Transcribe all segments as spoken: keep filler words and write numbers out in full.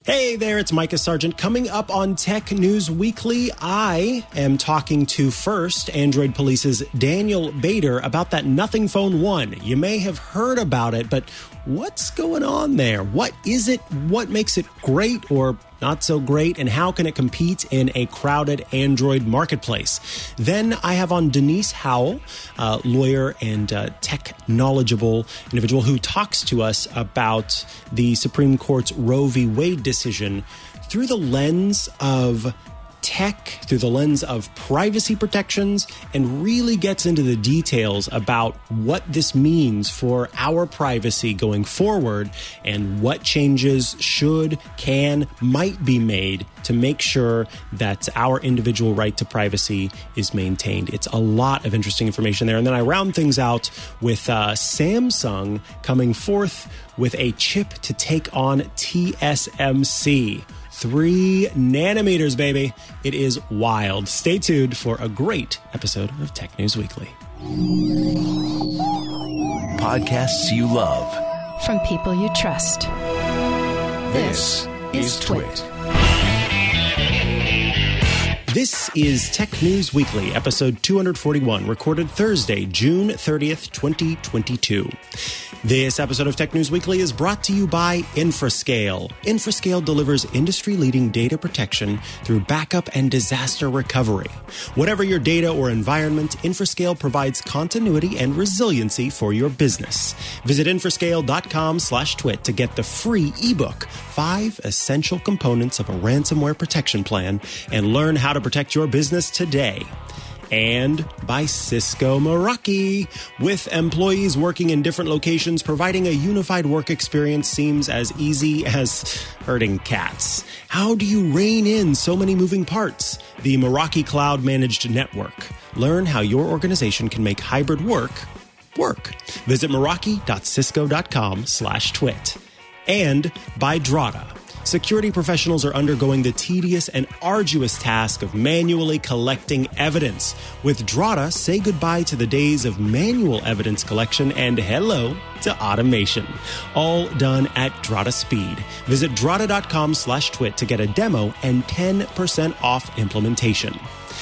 Hey there, it's Micah Sargent. Coming up on Tech News Weekly, I am talking to first Android Police's Daniel Bader about that Nothing Phone one. You may have heard about it, but what's going on there? What is it? What makes it great or not so great? And how can it compete in a crowded Android marketplace? Then I have on Denise Howell, uh, lawyer and uh, tech knowledgeable individual who talks to us about the Supreme Court's Roe v. Wade decision through the lens of tech, through the lens of privacy protections, and really gets into the details about what this means for our privacy going forward and what changes should, can, might be made to make sure that our individual right to privacy is maintained. It's a lot of interesting information there. And then I round things out with uh, Samsung coming forth with a chip to take on T S M C. Three nanometers, baby. It is wild. Stay tuned for a great episode of Tech News Weekly. Podcasts you love. From people you trust. This, this is Twit. This is Tech News Weekly, episode two forty-one, recorded Thursday, June thirtieth, twenty twenty-two. This episode of Tech News Weekly is brought to you by Infrascale. Infrascale delivers industry-leading data protection through backup and disaster recovery. Whatever your data or environment, Infrascale provides continuity and resiliency for your business. Visit infrascale.com slash twit to get the free ebook, Five Essential Components of a Ransomware Protection Plan, and learn how to protect your business today. And by Cisco Meraki. With employees working in different locations, providing a unified work experience seems as easy as herding cats. How do you rein in so many moving parts? The Meraki Cloud Managed Network. Learn how your organization can make hybrid work work. Visit meraki.cisco.com slash twit. And by Drata. Security professionals are undergoing the tedious and arduous task of manually collecting evidence. With Drata, say goodbye to the days of manual evidence collection and hello to automation. All done at Drata speed. Visit drata.com slash twit to get a demo and ten percent off implementation.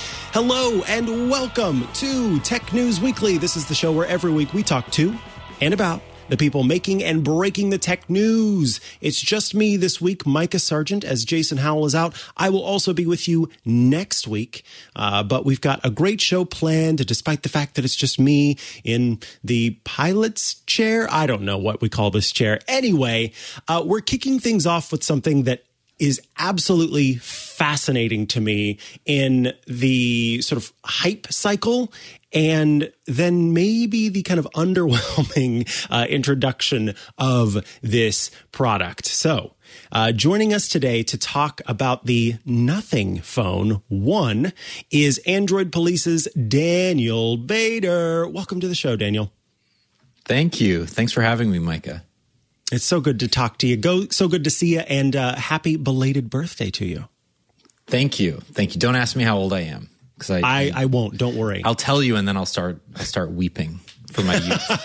Hello and welcome to Tech News Weekly. This is the show where every week we talk to and about the people making and breaking the tech news. It's just me this week, Micah Sargent, as Jason Howell is out. I will also be with you next week, uh, but we've got a great show planned, despite the fact that it's just me in the pilot's chair. I don't know what we call this chair. Anyway, uh, we're kicking things off with something that is absolutely fascinating to me in the sort of hype cycle and then maybe the kind of underwhelming uh, introduction of this product. So uh, joining us today to talk about the Nothing Phone one is Android Police's Daniel Bader. Welcome to the show, Daniel. Thank you. Thanks for having me, Micah. It's so good to talk to you. Go, so good to see you, and uh, happy belated birthday to you. Thank you. Thank you. Don't ask me how old I am. Because I, I, I won't. Don't worry. I'll tell you, and then I'll start I'll start weeping for my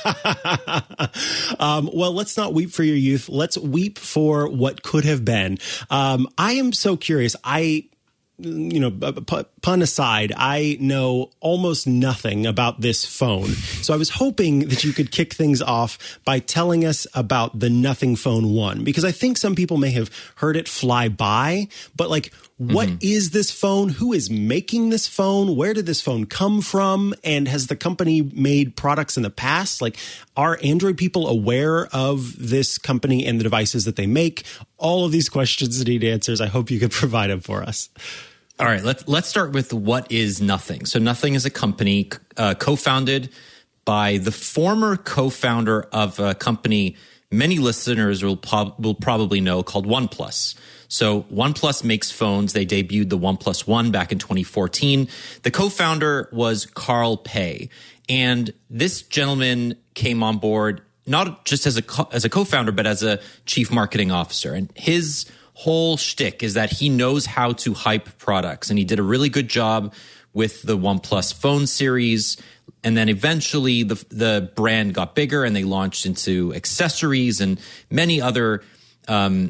youth. um, well, let's not weep for your youth. Let's weep for what could have been. Um, I am so curious. I... You know, pun aside, I know almost nothing about this phone. So I was hoping that you could kick things off by telling us about the Nothing Phone one, because I think some people may have heard it fly by. But like, what mm-hmm. is this phone? Who is making this phone? Where did this phone come from? And has the company made products in the past? Like, are Android people aware of this company and the devices that they make? All of these questions need answers. I hope you could provide them for us. All right, let's let's start with what is Nothing. So Nothing is a company uh, co-founded by the former co-founder of a company many listeners will, po- will probably know called OnePlus. So OnePlus makes phones. They debuted the OnePlus One back in twenty fourteen. The co-founder was Carl Pei. And this gentleman came on board not just as a co- as a co-founder, but as a chief marketing officer. And his whole shtick is that he knows how to hype products. And he did a really good job with the OnePlus phone series. And then eventually the the brand got bigger and they launched into accessories and many other um,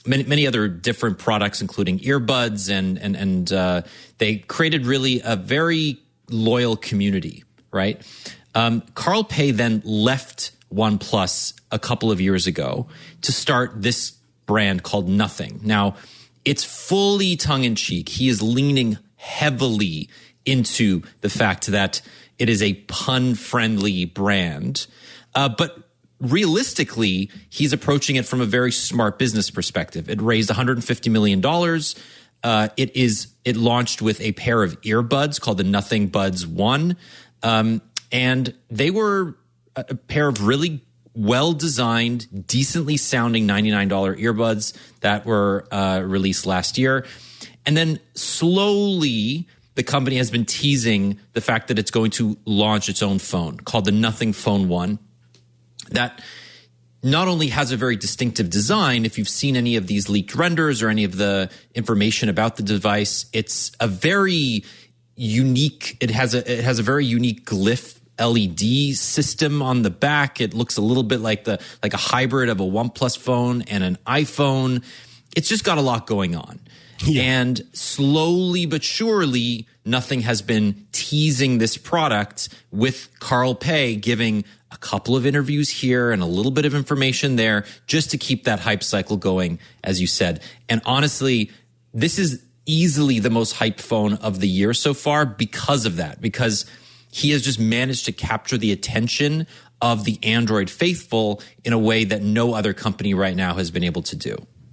many, many other different products, including earbuds, and and and uh, they created really a very loyal community, right? Um, Carl Pei then left OnePlus a couple of years ago to start this brand called Nothing. Now, it's fully tongue-in-cheek. He is leaning heavily into the fact that it is a pun-friendly brand. Uh, but realistically, he's approaching it from a very smart business perspective. It raised one hundred fifty million dollars. Uh, it is it launched with a pair of earbuds called the Nothing Buds One. Um, and they were a, a pair of really well-designed, decently sounding ninety-nine dollars earbuds that were uh, released last year. And then slowly, the company has been teasing the fact that it's going to launch its own phone called the Nothing Phone One. That not only has a very distinctive design, if you've seen any of these leaked renders or any of the information about the device, it's a very unique, it has a, it has a very unique glyph L E D system on the back. It looks a little bit like the like a hybrid of a OnePlus phone and an iPhone. It's just got a lot going on. Yeah. And slowly but surely, Nothing has been teasing this product with Carl Pei giving a couple of interviews here and a little bit of information there just to keep that hype cycle going, as you said. And honestly, this is easily the most hyped phone of the year so far because of that, because he has just managed to capture the attention of the Android faithful in a way that no other company right now has been able to do.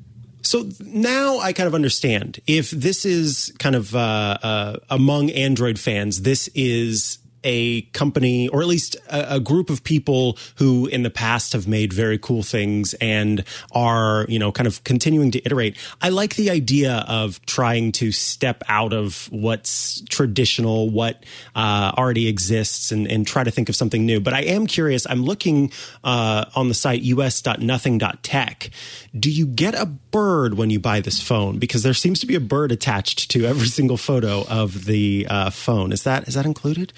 So now I kind of understand. If this is kind of uh, uh, among Android fans, this is a company, or at least a, a group of people who in the past have made very cool things and are, you know, kind of continuing to iterate. I like the idea of trying to step out of what's traditional, what uh, already exists, and, and try to think of something new. But I am curious. I'm looking uh, on the site u s dot nothing dot tech. Do you get a bird when you buy this phone? Because there seems to be a bird attached to every single photo of the uh, phone. Is that is that included?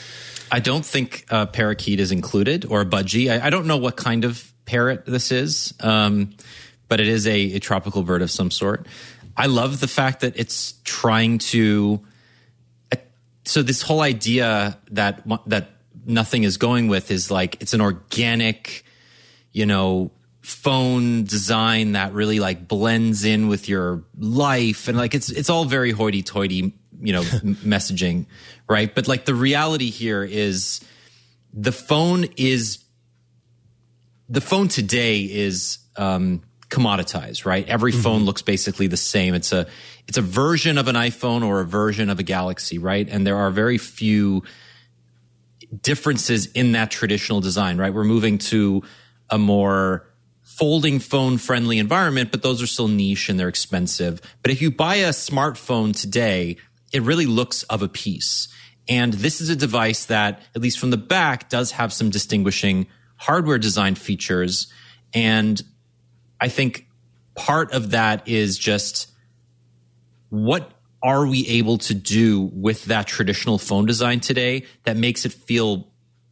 I don't think a parakeet is included, or a budgie. I, I don't know what kind of parrot this is, um, but it is a, a tropical bird of some sort. I love the fact that it's trying to. Uh, so this whole idea that that Nothing is going with is like it's an organic, you know, phone design that really like blends in with your life, and like it's it's all very hoity-toity, you know, messaging, right? But like the reality here is the phone is the phone today is um, commoditized, right? Every mm-hmm. phone looks basically the same. It's a it's a version of an iPhone or a version of a Galaxy, right? And there are very few differences in that traditional design, right? We're moving to a more folding phone friendly environment, but those are still niche and they're expensive. But if you buy a smartphone today, it really looks of a piece. And this is a device that, at least from the back, does have some distinguishing hardware design features. And I think part of that is just what are we able to do with that traditional phone design today that makes it feel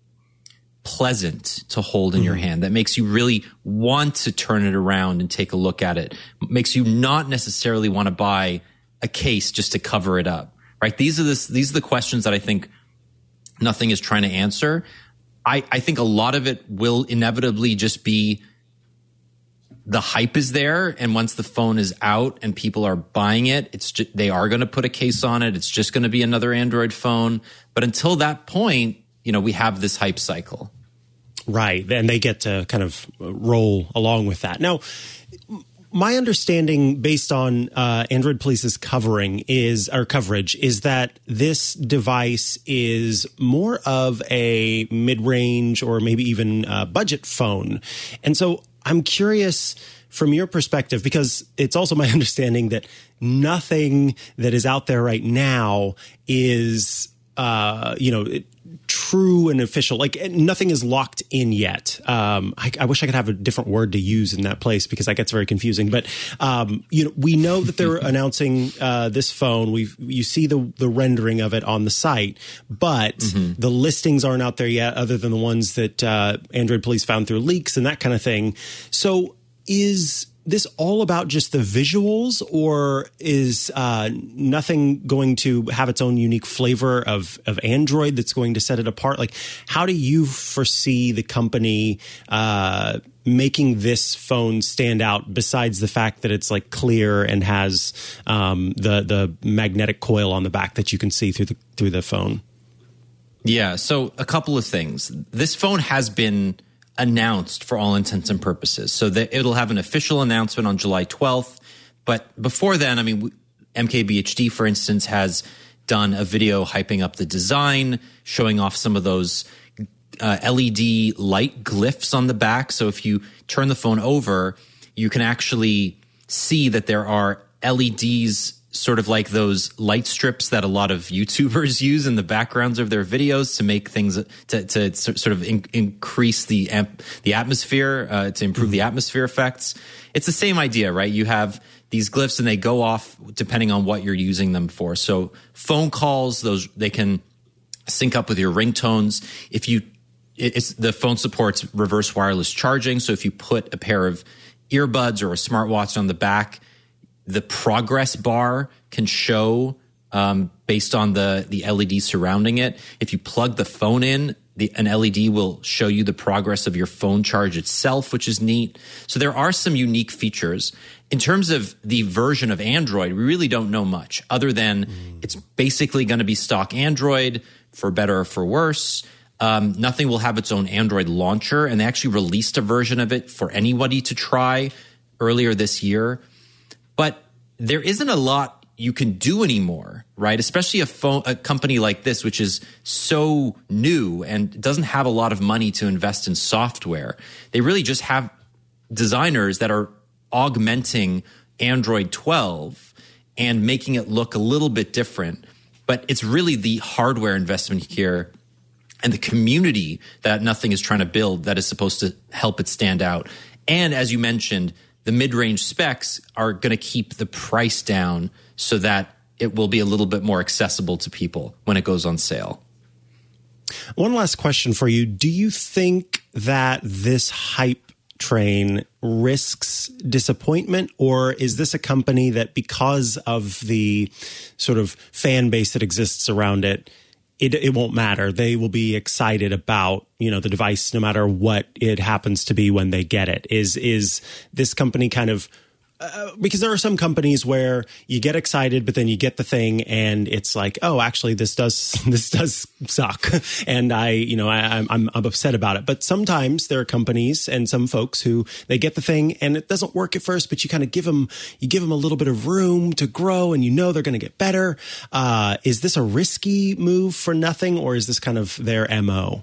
pleasant to hold in mm-hmm. your hand, that makes you really want to turn it around and take a look at it, makes you not necessarily want to buy a case just to cover it up, right? These are this, these are the questions that I think Nothing is trying to answer. I, I think a lot of it will inevitably just be the hype is there, and once the phone is out and people are buying it, it's just, they are going to put a case on it. It's just going to be another Android phone. But until that point, you know, we have this hype cycle. Right. And they get to kind of roll along with that. Now, my understanding based on uh, Android Police's covering is or coverage is that this device is more of a mid-range or maybe even uh, budget phone. And so I'm curious from your perspective, because it's also my understanding that nothing that is out there right now is, uh, you know, true and official. Like nothing is locked in yet. Um, I, I wish I could have a different word to use in that place because that gets very confusing. But um, you know, we know that they're announcing uh, this phone. We you see the the rendering of it on the site, but mm-hmm. the listings aren't out there yet, other than the ones that uh, Android Police found through leaks and that kind of thing. So is this all about just the visuals, or is uh, nothing going to have its own unique flavor of, of Android that's going to set it apart? Like, how do you foresee the company uh, making this phone stand out, besides the fact that it's like clear and has um, the the magnetic coil on the back that you can see through the through the phone? Yeah, so a couple of things. This phone has been announced for all intents and purposes. So that it'll have an official announcement on July twelfth. But before then, I mean, M K B H D, for instance, has done a video hyping up the design, showing off some of those uh, L E D light glyphs on the back. So if you turn the phone over, you can actually see that there are L E Ds, sort of like those light strips that a lot of YouTubers use in the backgrounds of their videos to make things, to, to sort of in, increase the amp, the atmosphere, uh, to improve mm-hmm. the atmosphere effects. It's the same idea, right? You have these glyphs and they go off depending on what you're using them for. So phone calls, those, they can sync up with your ringtones. If you, it's, the phone supports reverse wireless charging. So if you put a pair of earbuds or a smartwatch on the back, the progress bar can show um, based on the, the L E D surrounding it. If you plug the phone in, the, an L E D will show you the progress of your phone charge itself, which is neat. So there are some unique features. In terms of the version of Android, we really don't know much, other than mm. it's basically going to be stock Android, for better or for worse. Um, nothing will have its own Android launcher, and they actually released a version of it for anybody to try earlier this year. But there isn't a lot you can do anymore, right? Especially a phone, a company like this, which is so new and doesn't have a lot of money to invest in software. They really just have designers that are augmenting Android twelve and making it look a little bit different. But it's really the hardware investment here and the community that Nothing is trying to build that is supposed to help it stand out. And as you mentioned, the mid-range specs are going to keep the price down so that it will be a little bit more accessible to people when it goes on sale. One last question for you. Do you think that this hype train risks disappointment, or is this a company that, because of the sort of fan base that exists around it, It, it won't matter. They will be excited about, you know, the device no matter what it happens to be when they get it? Is is this company kind of uh, because there are some companies where you get excited, but then you get the thing and it's like, oh, actually, this does this does suck, and I, you know, I, I'm I'm upset about it. But sometimes there are companies and some folks who they get the thing and it doesn't work at first, but you kind of give them you give them a little bit of room to grow, and you know they're going to get better. Uh, is this a risky move for Nothing, or is this kind of their M O?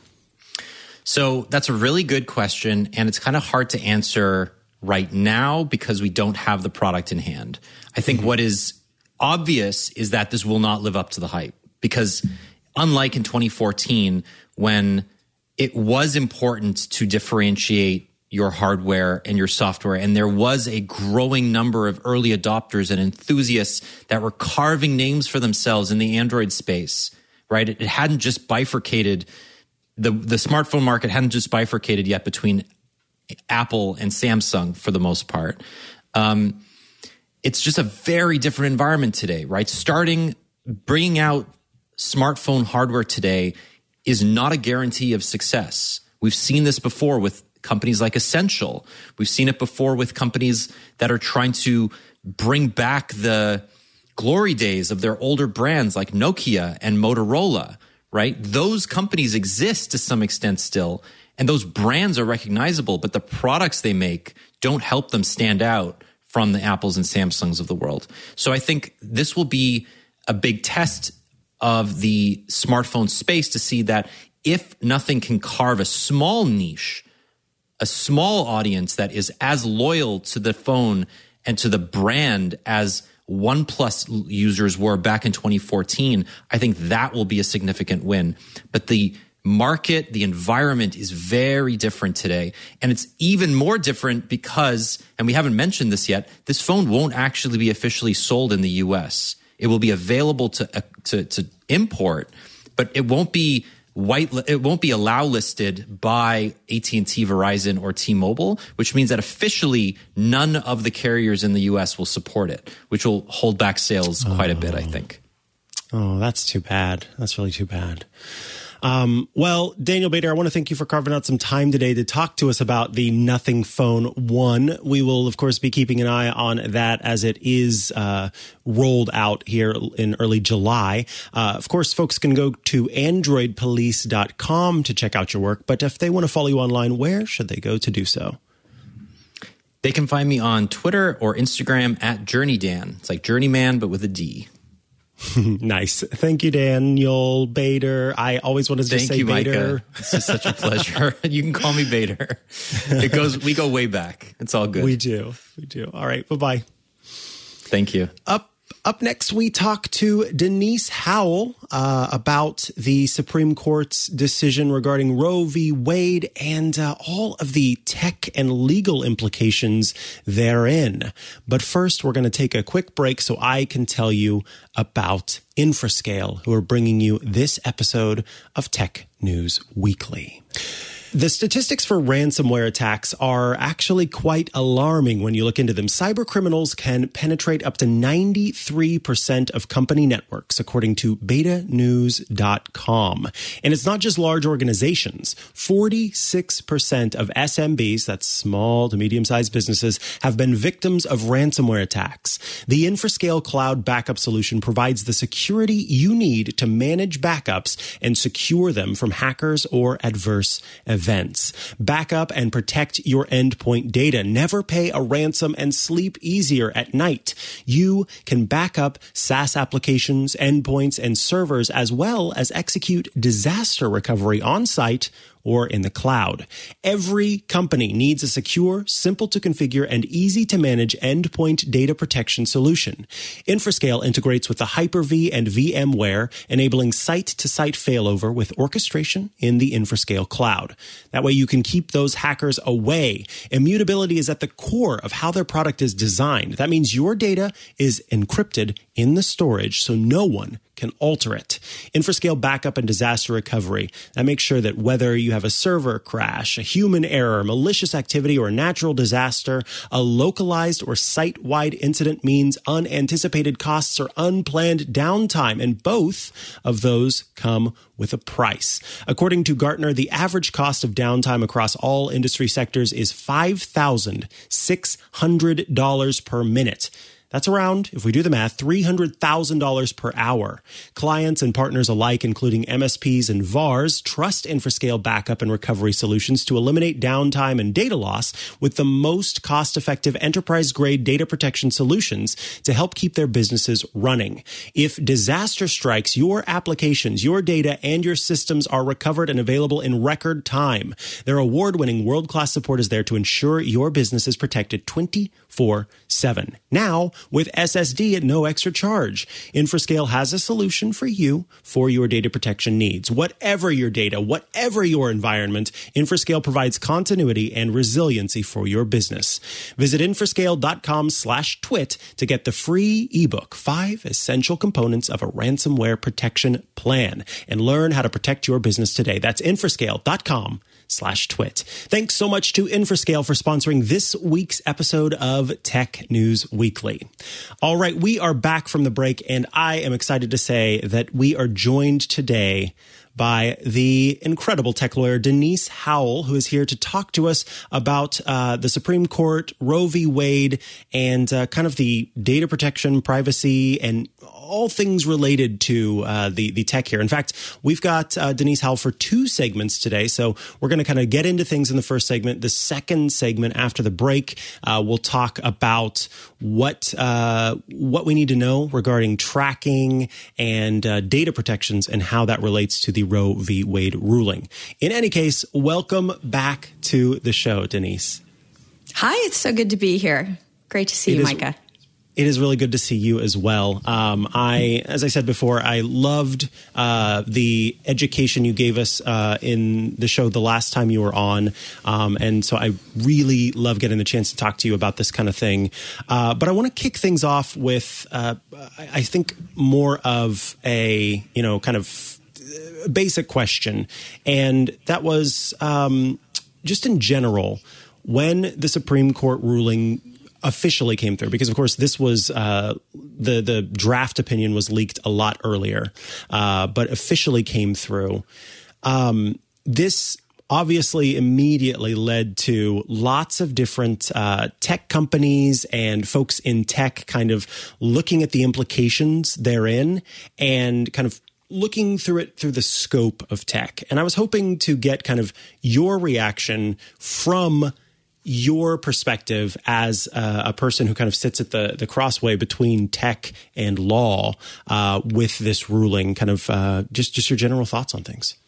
So that's a really good question, and it's kind of hard to answer right now because we don't have the product in hand. I think mm-hmm. what is obvious is that this will not live up to the hype, because unlike in twenty fourteen, when it was important to differentiate your hardware and your software, and there was a growing number of early adopters and enthusiasts that were carving names for themselves in the Android space, right? It, it hadn't just bifurcated, the, the smartphone market hadn't just bifurcated yet between Apple and Samsung for the most part. Um, it's just a very different environment today, right? Starting, bringing out smartphone hardware today is not a guarantee of success. We've seen this before with companies like Essential. We've seen it before with companies that are trying to bring back the glory days of their older brands like Nokia and Motorola, right? Those companies exist to some extent still, and those brands are recognizable, but the products they make don't help them stand out from the Apples and Samsungs of the world. So I think this will be a big test of the smartphone space to see that if Nothing can carve a small niche, a small audience that is as loyal to the phone and to the brand as OnePlus users were back in twenty fourteen, I think that will be a significant win. But the market, the environment is very different today. And it's even more different because, and we haven't mentioned this yet, this phone won't actually be officially sold in the U S. It will be available to, uh, to, to import, but it won't be white. It won't be allow listed by A T and T, Verizon, or T-Mobile, which means that officially none of the carriers in the U S will support it, which will hold back sales quite a bit, I think. Oh, that's too bad. That's really too bad. Um, well, Daniel Bader, I want to thank you for carving out some time today to talk to us about the Nothing Phone one. We will, of course, be keeping an eye on that as it is uh, rolled out here in early July. Uh, of course, folks can go to android police dot com to check out your work. But if they want to follow you online, where should they go to do so? They can find me on Twitter or Instagram at JourneyDan. It's like Journeyman, but with a D. Nice. Thank you, Daniel Bader. I always wanted to Thank just say you, Bader. Micah. This is such a pleasure. You can call me Bader. It goes. We go way back. It's all good. We do. We do. All right. Bye-bye. Thank you. Up Up next, we talk to Denise Howell uh, about the Supreme Court's decision regarding Roe v. Wade and uh, all of the tech and legal implications therein. But first, we're going to take a quick break so I can tell you about Infrascale, who are bringing you this episode of Tech News Weekly. The statistics for ransomware attacks are actually quite alarming when you look into them. Cybercriminals can penetrate up to ninety-three percent of company networks, according to beta news dot com. And it's not just large organizations. forty-six percent of S M Bs, that's small to medium-sized businesses, have been victims of ransomware attacks. The Infrascale Cloud Backup solution provides the security you need to manage backups and secure them from hackers or adverse events. Events. Backup and protect your endpoint data. Never pay a ransom and sleep easier at night. You can back up SaaS applications, endpoints, and servers, as well as execute disaster recovery on site or in the cloud. Every company needs a secure, simple to configure, and easy to manage endpoint data protection solution. Infrascale integrates with the Hyper-V and VMware, enabling site-to-site failover with orchestration in the Infrascale cloud. That way you can keep those hackers away. Immutability is at the core of how their product is designed. That means your data is encrypted in the storage so no one can alter it. Infrascale backup and disaster recovery. That makes sure that whether you have a server crash, a human error, malicious activity, or a natural disaster, a localized or site-wide incident means unanticipated costs or unplanned downtime, and both of those come with a price. According to Gartner, the average cost of downtime across all industry sectors is five thousand six hundred dollars per minute. That's around, if we do the math, three hundred thousand dollars per hour. Clients and partners alike, including M S Ps and V A Rs, trust Infrascale backup and recovery solutions to eliminate downtime and data loss with the most cost-effective enterprise-grade data protection solutions to help keep their businesses running. If disaster strikes, your applications, your data, and your systems are recovered and available in record time. Their award-winning world-class support is there to ensure your business is protected twenty-four seven. Now, with S S D at no extra charge. Infrascale has a solution for you for your data protection needs. Whatever your data, whatever your environment, Infrascale provides continuity and resiliency for your business. Visit infrascale.com slash twit to get the free ebook, Five Essential Components of a Ransomware Protection Plan, and learn how to protect your business today. That's infrascale.com slash twit. Thanks so much to Infrascale for sponsoring this week's episode of Tech News Weekly. All right, we are back from the break, and I am excited to say that we are joined today by the incredible tech lawyer Denise Howell, who is here to talk to us about uh, the Supreme Court, Roe v. Wade, and uh, kind of the data protection, privacy, and all things related to uh, the, the tech here. In fact, we've got uh, Denise Howell for two segments today. So we're going to kind of get into things in the first segment. The second segment after the break, uh, we'll talk about what uh, what we need to know regarding tracking and uh, data protections and how that relates to the Roe v. Wade ruling. In any case, welcome back to the show, Denise. Hi, it's so good to be here. Great to see it you, is, Micah. It is really good to see you as well. Um, I, as I said before, I loved uh, the education you gave us uh, in the show the last time you were on. Um, and so I really love getting the chance to talk to you about this kind of thing. Uh, but I want to kick things off with, uh, I think, more of a, you know, kind of a basic question, and that was um, just in general, when the Supreme Court ruling officially came through, because of course this was uh, the the draft opinion was leaked a lot earlier, uh, but officially came through. Um, this obviously immediately led to lots of different uh, tech companies and folks in tech kind of looking at the implications therein and kind of looking through it through the scope of tech. And I was hoping to get kind of your reaction from your perspective as a, a person who kind of sits at the, the crossway between tech and law uh, with this ruling, kind of uh, just, just your general thoughts on things.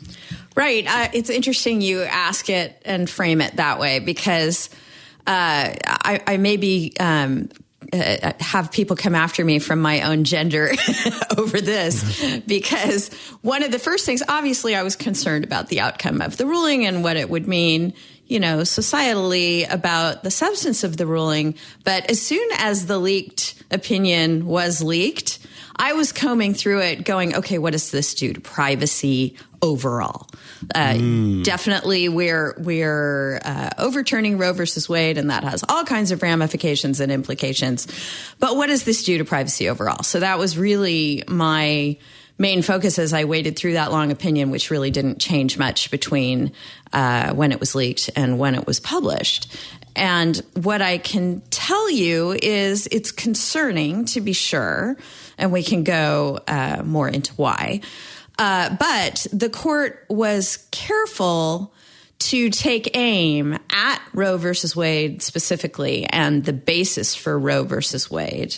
Right. Uh, it's interesting you ask it and frame it that way, because uh, I, I maybe um, uh, have people come after me from my own gender over this, because one of the first things, obviously, I was concerned about the outcome of the ruling and what it would mean, you know, societally about the substance of the ruling. But as soon as the leaked opinion was leaked, I was combing through it going, okay, what does this do to privacy overall? Uh, mm. Definitely we're, we're uh, overturning Roe versus Wade, and that has all kinds of ramifications and implications. But what does this do to privacy overall? So that was really my main focus as I waded through that long opinion, which really didn't change much between uh, when it was leaked and when it was published. And what I can tell you is it's concerning, to be sure, and we can go uh, more into why. Uh, but the court was careful to take aim at Roe versus Wade specifically and the basis for Roe versus Wade,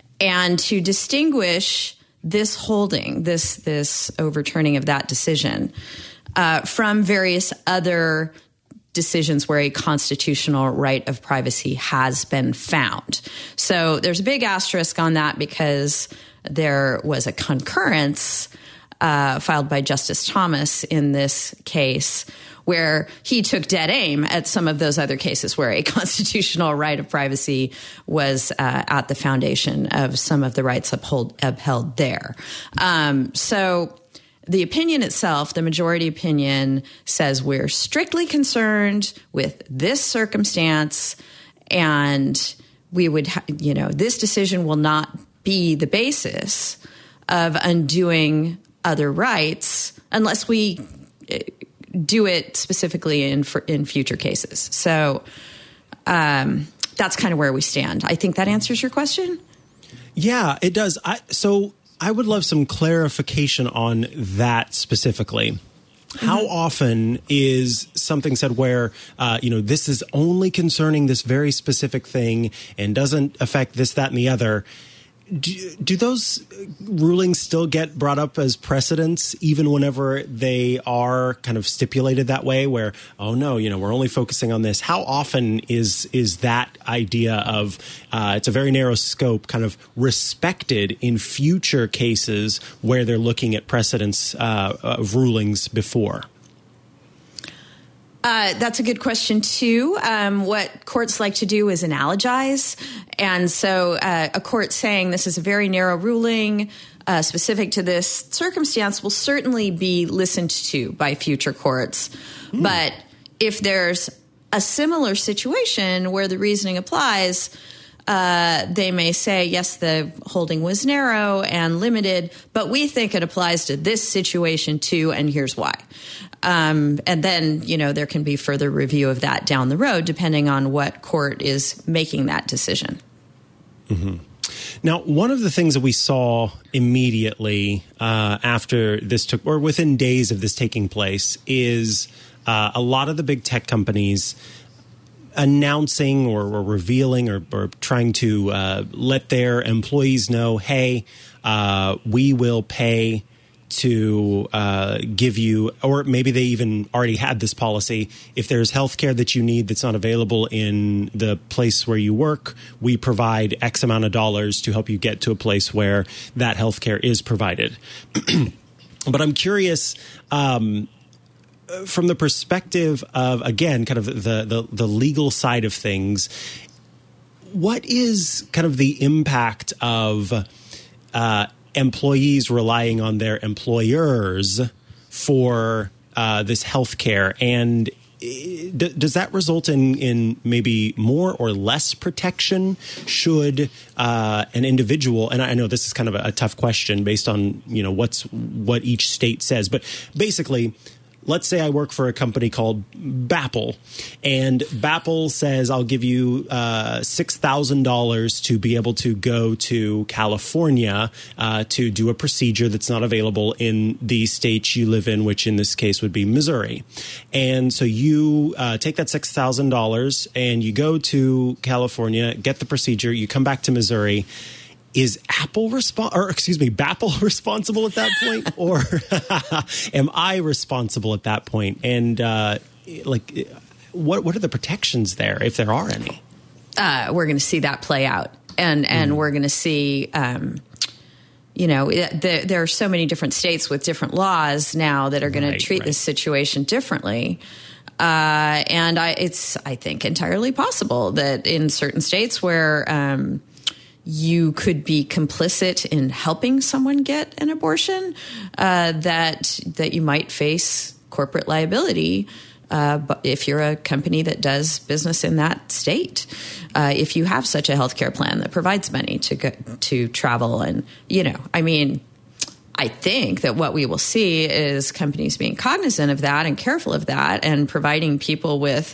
and to distinguish this holding, this this overturning of that decision, uh, from various other decisions where a constitutional right of privacy has been found. So there's a big asterisk on that, because there was a concurrence uh, filed by Justice Thomas in this case, where he took dead aim at some of those other cases where a constitutional right of privacy was uh, at the foundation of some of the rights uphold, upheld there. Um, so the opinion itself, the majority opinion, says we're strictly concerned with this circumstance, and we would, ha- you know, this decision will not be the basis of undoing other rights unless we do it specifically in in future cases. So um, that's kind of where we stand. I think that answers your question. Yeah, it does. I, so I would love some clarification on that specifically. Mm-hmm. How often is something said where, uh, you know, this is only concerning this very specific thing and doesn't affect this, that, and the other? Do, do those rulings still get brought up as precedents, even whenever they are kind of stipulated that way, where, oh, no, you know, we're only focusing on this? How often is is that idea of uh, it's a very narrow scope kind of respected in future cases where they're looking at precedents uh, of rulings before? Uh, that's a good question, too. Um, what courts like to do is analogize. And so uh, a court saying this is a very narrow ruling uh, specific to this circumstance will certainly be listened to by future courts. Mm. But if there's a similar situation where the reasoning applies, uh, they may say, yes, the holding was narrow and limited, but we think it applies to this situation, too, and here's why. Um, and then, you know, there can be further review of that down the road, depending on what court is making that decision. Mm-hmm. Now, one of the things that we saw immediately uh, after this took, or within days of this taking place, is uh, a lot of the big tech companies announcing or, or revealing or, or trying to uh, let their employees know, hey, uh, we will pay to uh, give you, or maybe they even already had this policy, if there's healthcare that you need that's not available in the place where you work, we provide X amount of dollars to help you get to a place where that healthcare is provided. But I'm curious, um, from the perspective of, again, kind of the, the, the legal side of things, what is kind of the impact of uh, employees relying on their employers for uh, this health care. And d- does that result in, in maybe more or less protection should uh, an individual, and I know this is kind of a, a tough question based on, you know, what's what each state says, but basically, let's say I work for a company called Bappel, and Bappel says I'll give you uh, six thousand dollars to be able to go to California uh, to do a procedure that's not available in the state you live in, which in this case would be Missouri. And so you uh, take that six thousand dollars and you go to California, get the procedure, you come back to Missouri. Is Apple respo- or excuse me, Bappel responsible at that point, or am I responsible at that point? And uh, like, what what are the protections there, if there are any? Uh, we're going to see that play out, and and mm. we're going to see. Um, you know, the, there are so many different states with different laws now that are going right, to treat right. this situation differently. Uh, and I, it's, I think, entirely possible that in certain states where um, you could be complicit in helping someone get an abortion, uh, that that you might face corporate liability uh, if you're a company that does business in that state. Uh, if you have such a healthcare plan that provides money to go, to travel, and you know, I mean, I think that what we will see is companies being cognizant of that and careful of that, and providing people with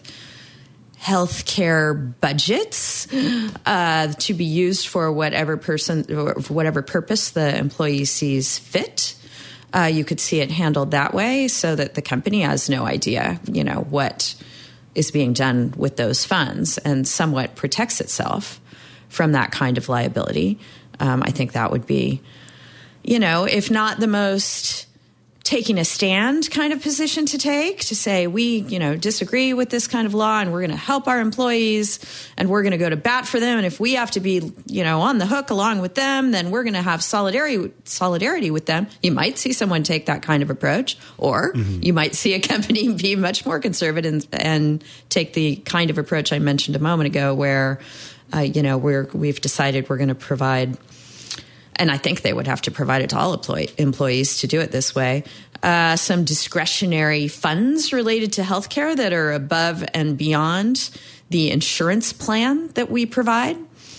healthcare budgets uh, to be used for whatever person, or whatever purpose the employee sees fit. Uh, you could see it handled that way, so that the company has no idea, you know, what is being done with those funds, and somewhat protects itself from that kind of liability. Um, I think that would be, you know, if not the most taking a stand kind of position to take, to say we, you know, disagree with this kind of law and we're going to help our employees and we're going to go to bat for them. And if we have to be, you know, on the hook along with them, then we're going to have solidarity, solidarity with them. You might see someone take that kind of approach, or mm-hmm. you might see a company be much more conservative and, and take the kind of approach I mentioned a moment ago, where, uh, you know, we're, we've decided we're going to provide, and I think they would have to provide it to all employee, employees to do it this way, uh, some discretionary funds related to healthcare that are above and beyond the insurance plan that we provide.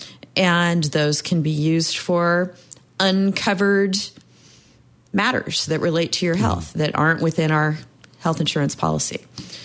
And those can be used for uncovered matters that relate to your health that aren't within our health insurance policy.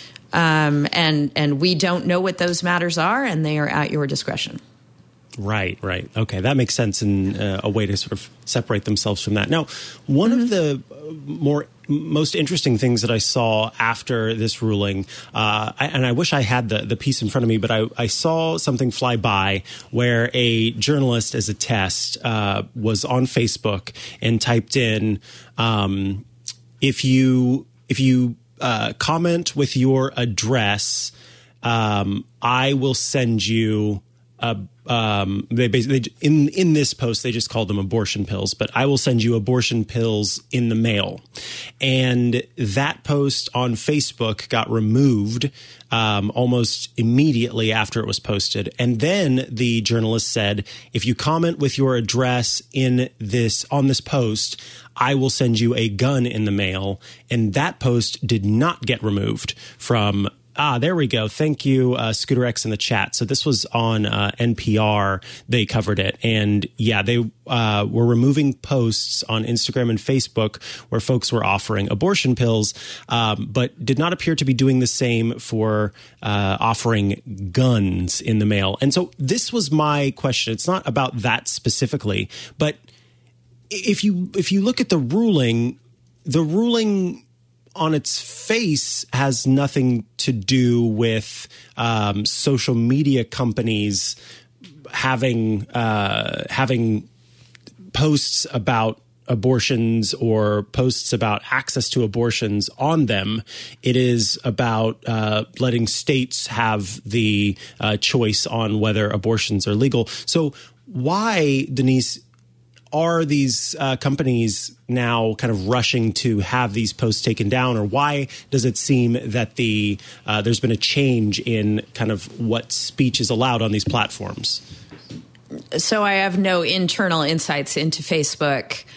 Um, and, and we don't know what those matters are, and they are at your discretion. Right, right. Okay, that makes sense, in uh, a way to sort of separate themselves from that. Now, one mm-hmm. of the more most interesting things that I saw after this ruling, uh, I, and I wish I had the, the piece in front of me, but I, I saw something fly by where a journalist, as a test, uh, was on Facebook and typed in, um, if you if you uh, comment with your address, um, I will send you a Um, they basically, in in this post, they just called them abortion pills, but I will send you abortion pills in the mail. And that post on Facebook got removed um, almost immediately after it was posted. And then the journalist said, if you comment with your address in this on this post, I will send you a gun in the mail. And that post did not get removed from Ah, there we go. Thank you, uh, Scooter X in the chat. So this was on uh, N P R. They covered it. And yeah, they uh, were removing posts on Instagram and Facebook where folks were offering abortion pills, um, but did not appear to be doing the same for uh, offering guns in the mail. And so this was my question. It's not about that specifically, but if you if you look at the ruling, the ruling on its face has nothing to do with um, social media companies having uh, having posts about abortions or posts about access to abortions on them. It is about uh, letting states have the uh, choice on whether abortions are legal. So why, Denise, are these uh, companies now kind of rushing to have these posts taken down, or why does it seem that the uh, there's been a change in kind of what speech is allowed on these platforms? So I have no internal insights into Facebook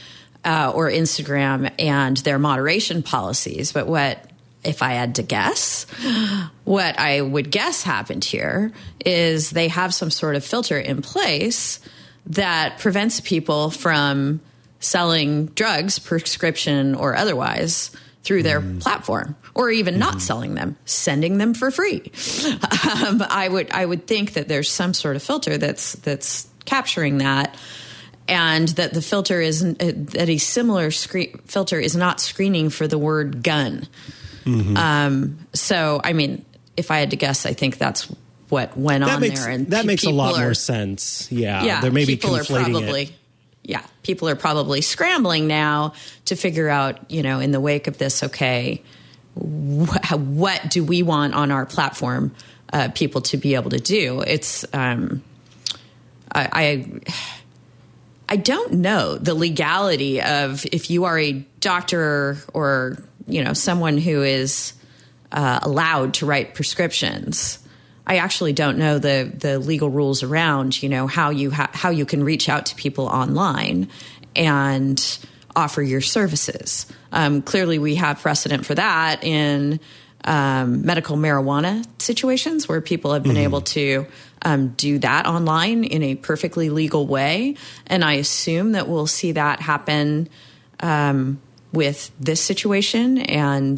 uh, or Instagram and their moderation policies. But what, if I had to guess, what I would guess happened here is they have some sort of filter in place that prevents people from selling drugs, prescription or otherwise, through their mm. platform, or even mm. not selling them, sending them for free. Um, I would I would think that there's some sort of filter that's that's capturing that, and that the filter is that a similar screen, filter is not screening for the word gun. Mm-hmm. Um, so, I mean, if I had to guess, I think that's what went that on makes, there. And that pe- makes a lot are, more sense. Yeah, yeah they're maybe people are probably. It. Yeah, people are probably scrambling now to figure out, you know, in the wake of this, okay, wh- what do we want on our platform uh, people to be able to do? It's, um, I, I, I don't know the legality of if you are a doctor or, you know, someone who is uh, allowed to write prescriptions. I actually don't know the the legal rules around, you know, how you ha- how you can reach out to people online and offer your services. Um, clearly, we have precedent for that in um, medical marijuana situations where people have been mm-hmm. able to um, do that online in a perfectly legal way. And I assume that we'll see that happen um, with this situation and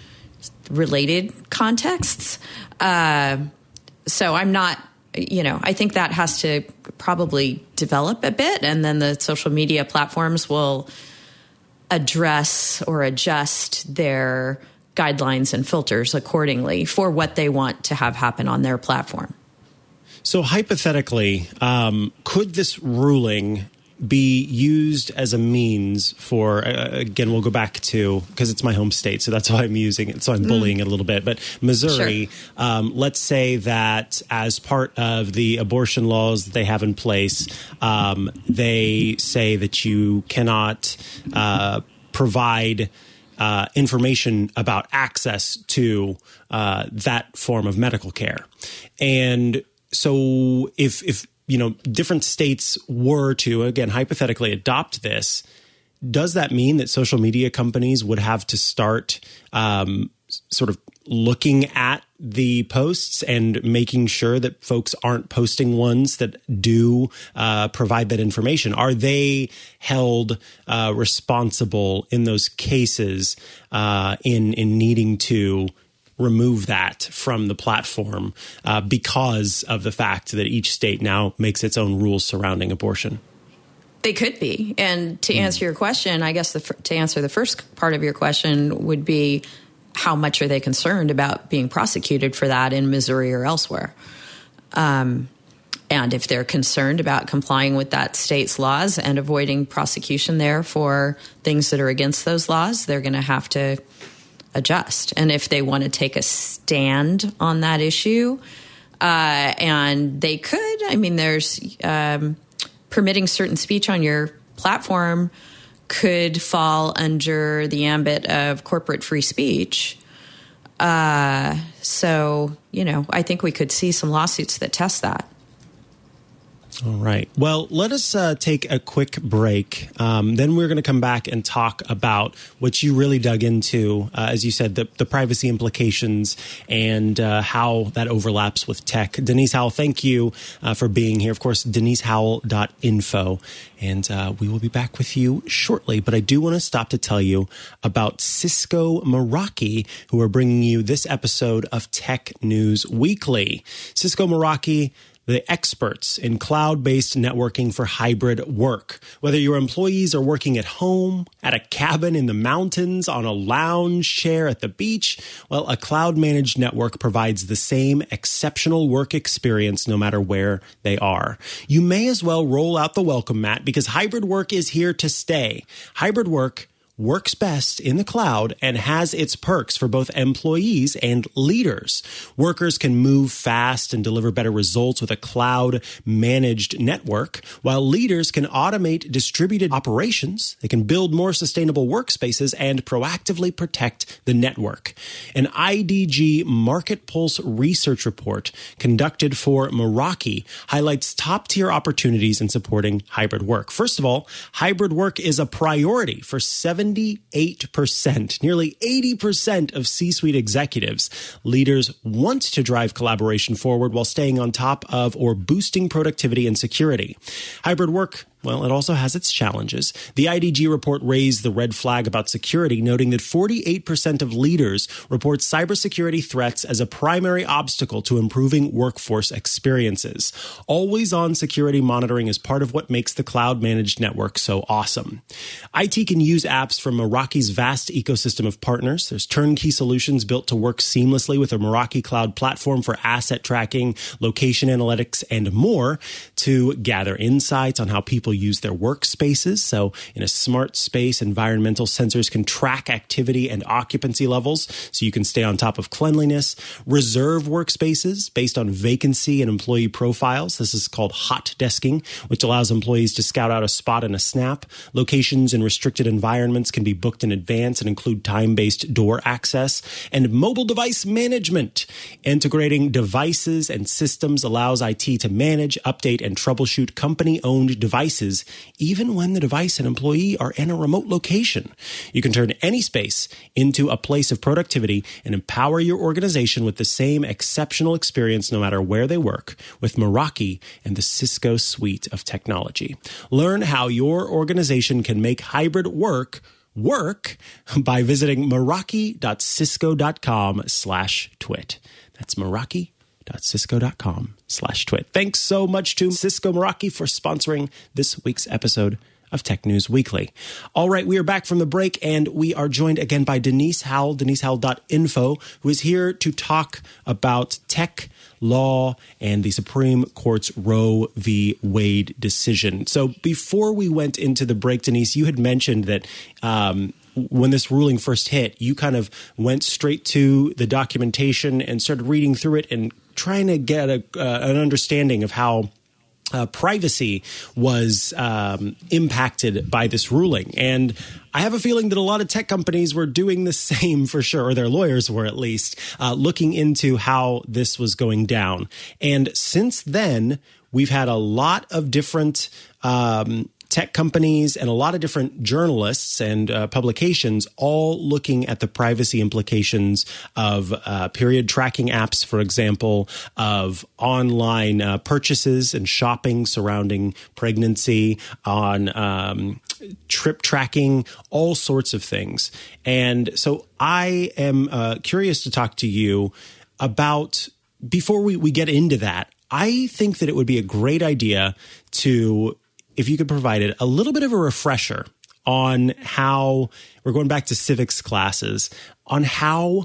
related contexts. Uh, So I'm not, you know, I think that has to probably develop a bit, and then the social media platforms will address or adjust their guidelines and filters accordingly for what they want to have happen on their platform. So hypothetically, um, could this ruling be used as a means for, uh, again, we'll go back to, because it's my home state, so that's why I'm using it, so I'm bullying mm. it a little bit, but Missouri, sure. um, let's say that as part of the abortion laws that they have in place, um, they say that you cannot uh, provide uh, information about access to uh, that form of medical care. And so if if you know, different states were to, again, hypothetically adopt this, does that mean that social media companies would have to start um, sort of looking at the posts and making sure that folks aren't posting ones that do uh, provide that information? Are they held uh, responsible in those cases uh, in in needing to remove that from the platform uh, because of the fact that each state now makes its own rules surrounding abortion? They could be. And to answer your question, I guess the, to answer the first part of your question would be, how much are they concerned about being prosecuted for that in Missouri or elsewhere? Um, and if they're concerned about complying with that state's laws and avoiding prosecution there for things that are against those laws, they're going to have to adjust. And if they want to take a stand on that issue, uh, and they could, I mean, there's um, permitting certain speech on your platform could fall under the ambit of corporate free speech. Uh, so, you know, I think we could see some lawsuits that test that. All right. Well, let us uh, take a quick break. Um, then we're going to come back and talk about what you really dug into, uh, as you said, the, the privacy implications and uh, how that overlaps with tech. Denise Howell, thank you uh, for being here. Of course, denise howell dot info. And uh, we will be back with you shortly. But I do want to stop to tell you about Cisco Meraki, who are bringing you this episode of Tech News Weekly. Cisco Meraki, the experts in cloud-based networking for hybrid work. Whether your employees are working at home, at a cabin in the mountains, on a lounge chair at the beach, well, a cloud-managed network provides the same exceptional work experience no matter where they are. You may as well roll out the welcome mat because hybrid work is here to stay. Hybrid work works best in the cloud and has its perks for both employees and leaders. Workers can move fast and deliver better results with a cloud-managed network, while leaders can automate distributed operations. They can build more sustainable workspaces and proactively protect the network. An I D G Market Pulse research report conducted for Meraki highlights top-tier opportunities in supporting hybrid work. First of all, hybrid work is a priority for seventy-eight percent, nearly eighty percent of C-suite executives. Leaders want to drive collaboration forward while staying on top of or boosting productivity and security. Hybrid work, well, it also has its challenges. The I D G report raised the red flag about security, noting that forty-eight percent of leaders report cybersecurity threats as a primary obstacle to improving workforce experiences. Always-on security monitoring is part of what makes the cloud-managed network so awesome. I T can use apps from Meraki's vast ecosystem of partners. There's turnkey solutions built to work seamlessly with a Meraki cloud platform for asset tracking, location analytics, and more to gather insights on how people use their workspaces. So in a smart space, environmental sensors can track activity and occupancy levels so you can stay on top of cleanliness. Reserve workspaces based on vacancy and employee profiles. This is called hot desking, which allows employees to scout out a spot in a snap. Locations in restricted environments can be booked in advance and include time-based door access. And mobile device management. Integrating devices and systems allows I T to manage, update, and troubleshoot company-owned devices even when the device and employee are in a remote location. You can turn any space into a place of productivity and empower your organization with the same exceptional experience no matter where they work with Meraki and the Cisco suite of technology. Learn how your organization can make hybrid work work by visiting meraki.cisco.com slash twit. That's Meraki. Cisco.com slash twit. Thanks so much to Cisco Meraki for sponsoring this week's episode of Tech News Weekly. All right, we are back from the break, and we are joined again by Denise Howell, denise howell dot info, who is here to talk about tech law and the Supreme Court's Roe v. Wade decision. So before we went into the break, Denise, you had mentioned that um, when this ruling first hit, you kind of went straight to the documentation and started reading through it and trying to get a, uh, an understanding of how uh, privacy was um, impacted by this ruling. And I have a feeling that a lot of tech companies were doing the same for sure, or their lawyers were at least, uh, looking into how this was going down. And since then, we've had a lot of different um tech companies and a lot of different journalists and uh, publications all looking at the privacy implications of uh, period tracking apps, for example, of online uh, purchases and shopping surrounding pregnancy, on um, trip tracking, all sorts of things. And so I am uh, curious to talk to you about, before we, we get into that, I think that it would be a great idea to, if you could provide it, a little bit of a refresher on how, we're going back to civics classes, on how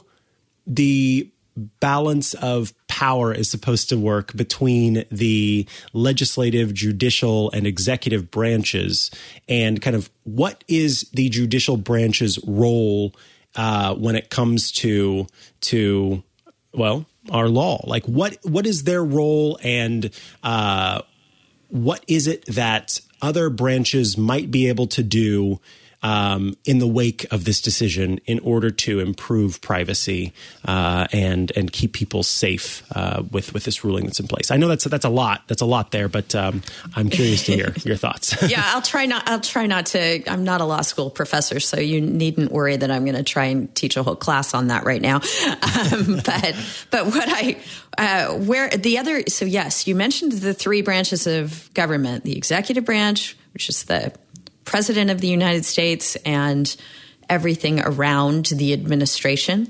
the balance of power is supposed to work between the legislative, judicial, and executive branches, and kind of what is the judicial branch's role uh, when it comes to, to, well, our law. Like what, what is their role, and uh what is it that other branches might be able to do um, in the wake of this decision in order to improve privacy uh, and and keep people safe uh, with with this ruling that's in place? I know that's that's a lot. That's a lot there, but um, I'm curious to hear your thoughts. Yeah, I'll try not. I'll try not to. I'm not a law school professor, so you needn't worry that I'm going to try and teach a whole class on that right now. Um, but but what I uh, where the other. So yes, you mentioned the three branches of government: the executive branch, which is the President of the United States, and everything around the administration.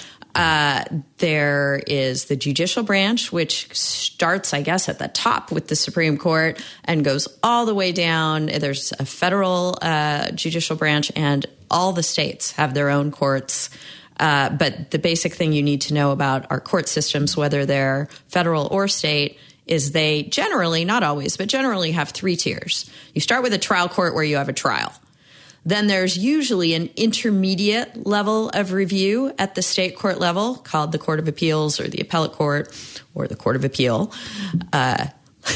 Uh, there is the judicial branch, which starts, I guess, at the top with the Supreme Court and goes all the way down. There's a federal uh, judicial branch, and all the states have their own courts. Uh, but the basic thing you need to know about our court systems, whether they're federal or state, is they generally, not always, but generally have three tiers. You start with a trial court where you have a trial. Then there's usually an intermediate level of review at the state court level called the Court of Appeals or the Appellate Court or the Court of Appeal. Uh,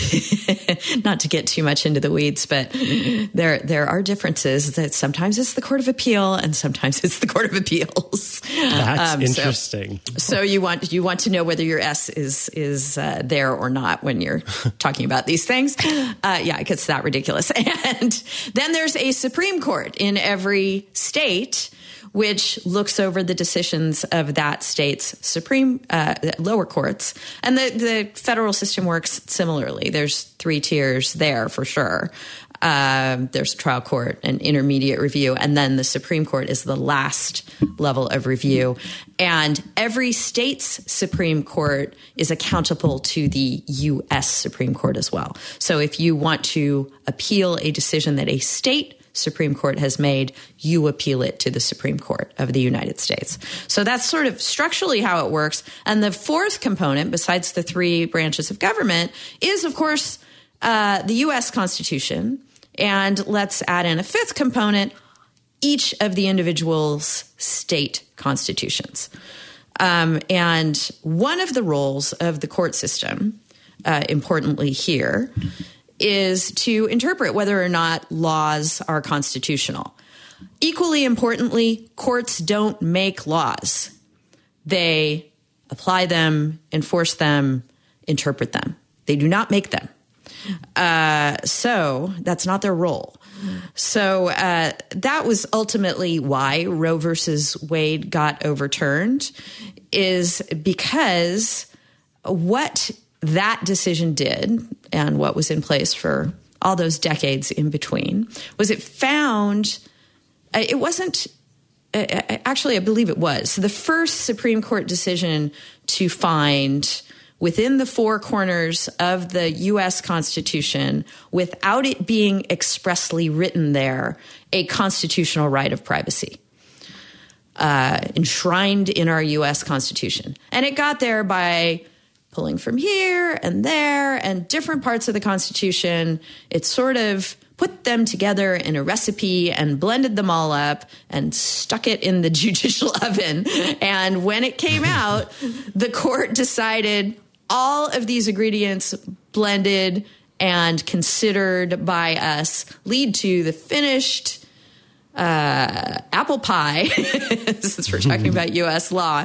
not to get too much into the weeds, but there there are differences. That sometimes it's the Court of Appeal and sometimes it's the Court of Appeals. That's um, interesting. So, so you want you want to know whether your S is is uh, there or not when you're talking about these things. Uh, yeah, it gets that ridiculous. And then there's a Supreme Court in every state, which looks over the decisions of that state's supreme uh, lower courts. And the, the federal system works similarly. There's three tiers there for sure. Um, there's a trial court, an intermediate review, and then the Supreme Court is the last level of review. And every state's Supreme Court is accountable to the U S Supreme Court as well. So if you want to appeal a decision that a state Supreme Court has made, you appeal it to the Supreme Court of the United States. So that's sort of structurally how it works. And the fourth component, besides the three branches of government, is, of course, uh, the U S Constitution. And let's add in a fifth component, each of the individual's state constitutions. Um, and one of the roles of the court system, uh, importantly here, is to interpret whether or not laws are constitutional. Equally importantly, courts don't make laws. They apply them, enforce them, interpret them. They do not make them. Uh, so that's not their role. So uh, that was ultimately why Roe versus Wade got overturned, is because what that decision did, and what was in place for all those decades in between, was it found, uh, it wasn't, uh, actually I believe it was, the first Supreme Court decision to find within the four corners of the U S Constitution, without it being expressly written there, a constitutional right of privacy. Uh, enshrined in our U S Constitution. And it got there by pulling from here and there and different parts of the Constitution. It sort of put them together in a recipe and blended them all up and stuck it in the judicial oven. And when it came out, the court decided all of these ingredients blended and considered by us lead to the finished uh, apple pie, since we're talking about U S law,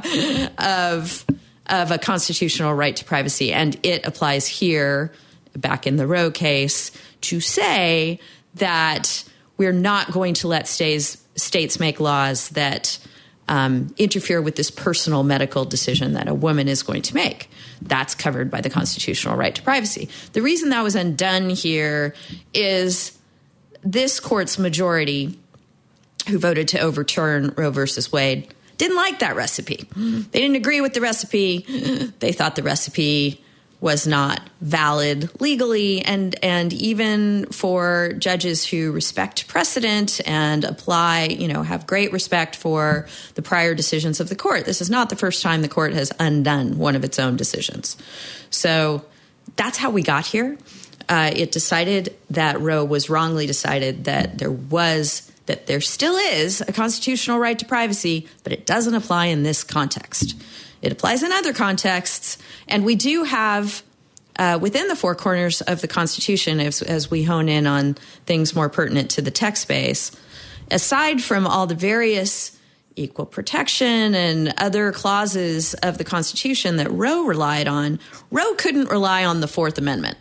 of of a constitutional right to privacy. And it applies here, back in the Roe case, to say that we're not going to let states, states make laws that um, interfere with this personal medical decision that a woman is going to make. That's covered by the constitutional right to privacy. The reason that was undone here is this court's majority, who voted to overturn Roe versus Wade, didn't like that recipe. They didn't agree with the recipe. They thought the recipe was not valid legally, and and even for judges who respect precedent and apply, you know, have great respect for the prior decisions of the court. This is not the first time the court has undone one of its own decisions. So that's how we got here. Uh, it decided that Roe was wrongly decided, that there was that there still is a constitutional right to privacy, but it doesn't apply in this context. It applies in other contexts, and we do have, uh, within the four corners of the Constitution, as, as we hone in on things more pertinent to the tech space, aside from all the various equal protection and other clauses of the Constitution that Roe relied on, Roe couldn't rely on the Fourth Amendment.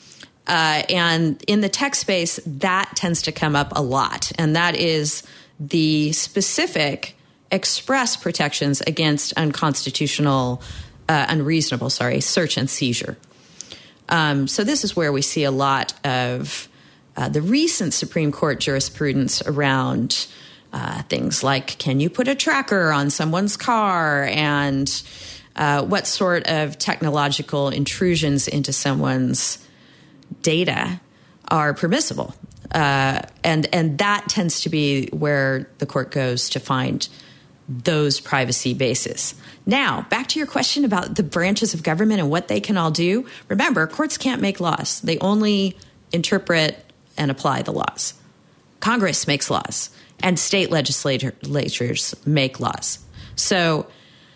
Uh, and in the tech space, that tends to come up a lot. And that is the specific express protections against unconstitutional, uh, unreasonable, sorry, search and seizure. Um, so this is where we see a lot of uh, the recent Supreme Court jurisprudence around uh, things like, can you put a tracker on someone's car, and uh, what sort of technological intrusions into someone's data are permissible. Uh, and, and that tends to be where the court goes to find those privacy bases. Now, back to your question about the branches of government and what they can all do. Remember, courts can't make laws. They only interpret and apply the laws. Congress makes laws and state legislatures make laws. So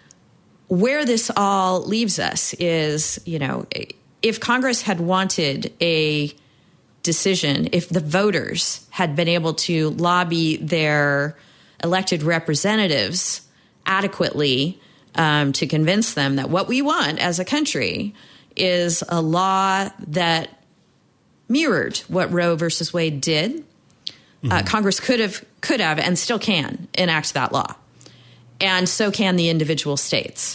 where this all leaves us is, you know, if Congress had wanted a decision, if the voters had been able to lobby their elected representatives adequately um, to convince them that what we want as a country is a law that mirrored what Roe versus Wade did, mm-hmm. uh, Congress could have, could have, and still can enact that law. And so can the individual states.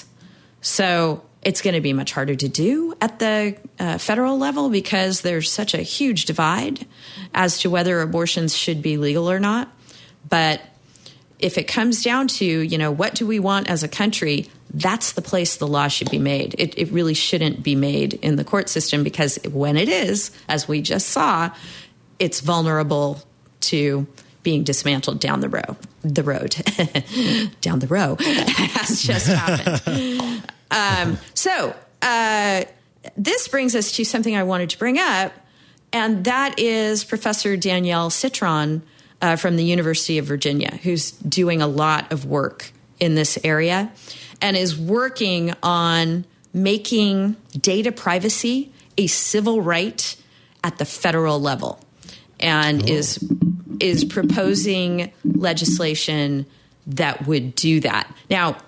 So it's going to be much harder to do at the uh, federal level because there's such a huge divide as to whether abortions should be legal or not. But if it comes down to, you know, what do we want as a country, that's the place the law should be made. It, it really shouldn't be made in the court system because when it is, as we just saw, it's vulnerable to being dismantled down the road. The road. down the road has just happened. Um, so uh, this brings us to something I wanted to bring up, and that is Professor Danielle Citron uh, from the University of Virginia, who's doing a lot of work in this area and is working on making data privacy a civil right at the federal level, and oh. is is proposing legislation that would do that. Now,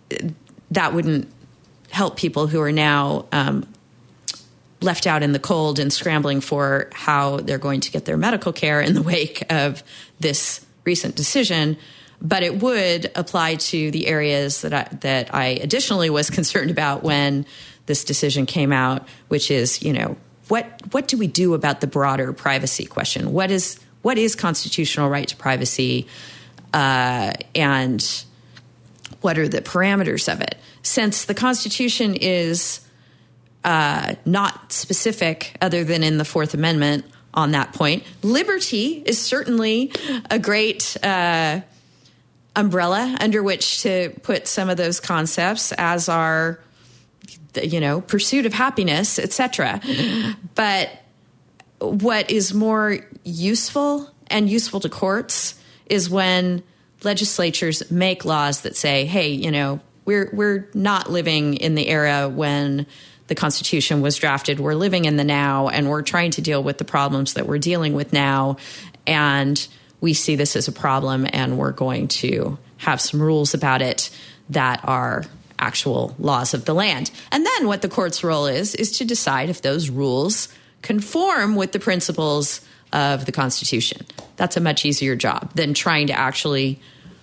that wouldn't help people who are now um, left out in the cold and scrambling for how they're going to get their medical care in the wake of this recent decision. But it would apply to the areas that I, that I additionally was concerned about when this decision came out, which is, you know, what what do we do about the broader privacy question? What is what is constitutional right to privacy, uh, and what are the parameters of it? Since the Constitution is uh, not specific other than in the Fourth Amendment on that point, liberty is certainly a great uh, umbrella under which to put some of those concepts, as are, you know, pursuit of happiness, et cetera. But what is more useful and useful to courts is when legislatures make laws that say, hey, you know, we're we're not living in the era when the Constitution was drafted. We're living in the now, and we're trying to deal with the problems that we're dealing with now. And we see this as a problem, and we're going to have some rules about it that are actual laws of the land. And then what the court's role is, is to decide if those rules conform with the principles of the Constitution. That's a much easier job than trying to actually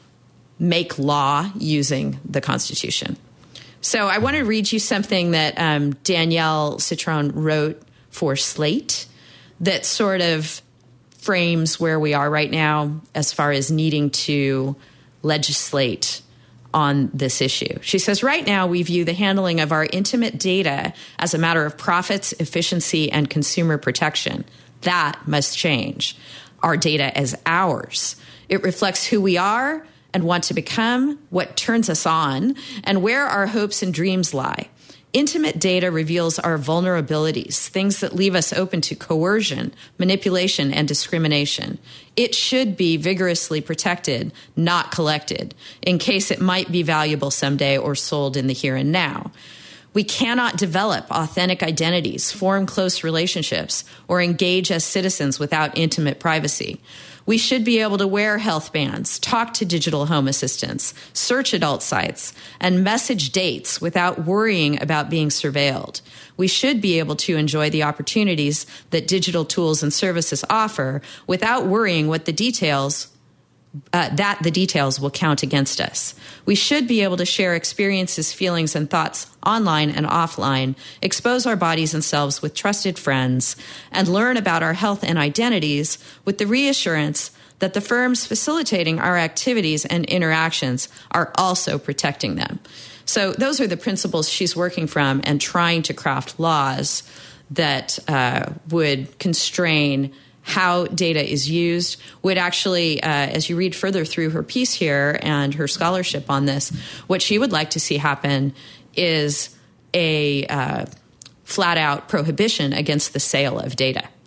make law using the Constitution. So I want to read you something that um, Danielle Citron wrote for Slate that sort of frames where we are right now as far as needing to legislate on this issue. She says, right now we view the handling of our intimate data as a matter of profits, efficiency, and consumer protection. That must change. Our data as ours. It reflects who we are and want to become, what turns us on, and where our hopes and dreams lie. Intimate data reveals our vulnerabilities, things that leave us open to coercion, manipulation, and discrimination. It should be vigorously protected, not collected, in case it might be valuable someday or sold in the here and now. We cannot develop authentic identities, form close relationships, or engage as citizens without intimate privacy. We should be able to wear health bands, talk to digital home assistants, search adult sites, and message dates without worrying about being surveilled. We should be able to enjoy the opportunities that digital tools and services offer without worrying what the details Uh, that the details will count against us. We should be able to share experiences, feelings, and thoughts online and offline, expose our bodies and selves with trusted friends, and learn about our health and identities with the reassurance that the firms facilitating our activities and interactions are also protecting them. So those are the principles she's working from and trying to craft laws that uh, would constrain how data is used, would actually, uh, as you read further through her piece here and her scholarship on this, what she would like to see happen is a uh, flat-out prohibition against the sale of data.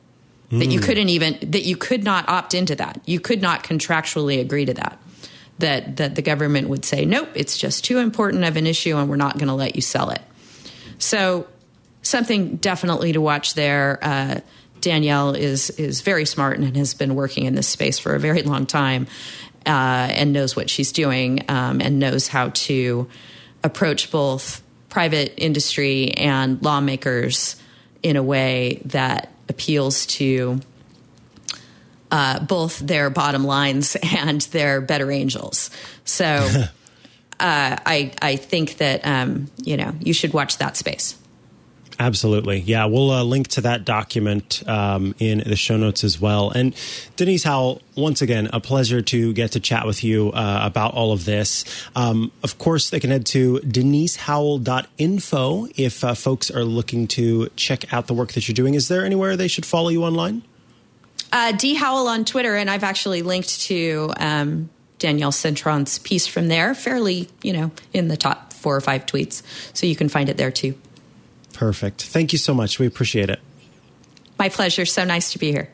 mm. that you couldn't even, that you could not opt into that. You could not contractually agree to that, that, that the government would say, nope, it's just too important of an issue and we're not going to let you sell it. So something definitely to watch there. Uh, Danielle is, is very smart and has been working in this space for a very long time, uh, and knows what she's doing, um, and knows how to approach both private industry and lawmakers in a way that appeals to uh, both their bottom lines and their better angels. So uh, I I think that um, you know you should watch that space. Absolutely. Yeah, we'll uh, link to that document um, in the show notes as well. And Denise Howell, once again, a pleasure to get to chat with you uh, about all of this. Um, of course, they can head to denise howell dot info if uh, folks are looking to check out the work that you're doing. Is there anywhere they should follow you online? Uh, D Howell on Twitter, and I've actually linked to um, Danielle Cintron's piece from there, fairly, you know, in the top four or five tweets. So you can find it there too. Perfect. Thank you so much. We appreciate it. My pleasure. So nice to be here.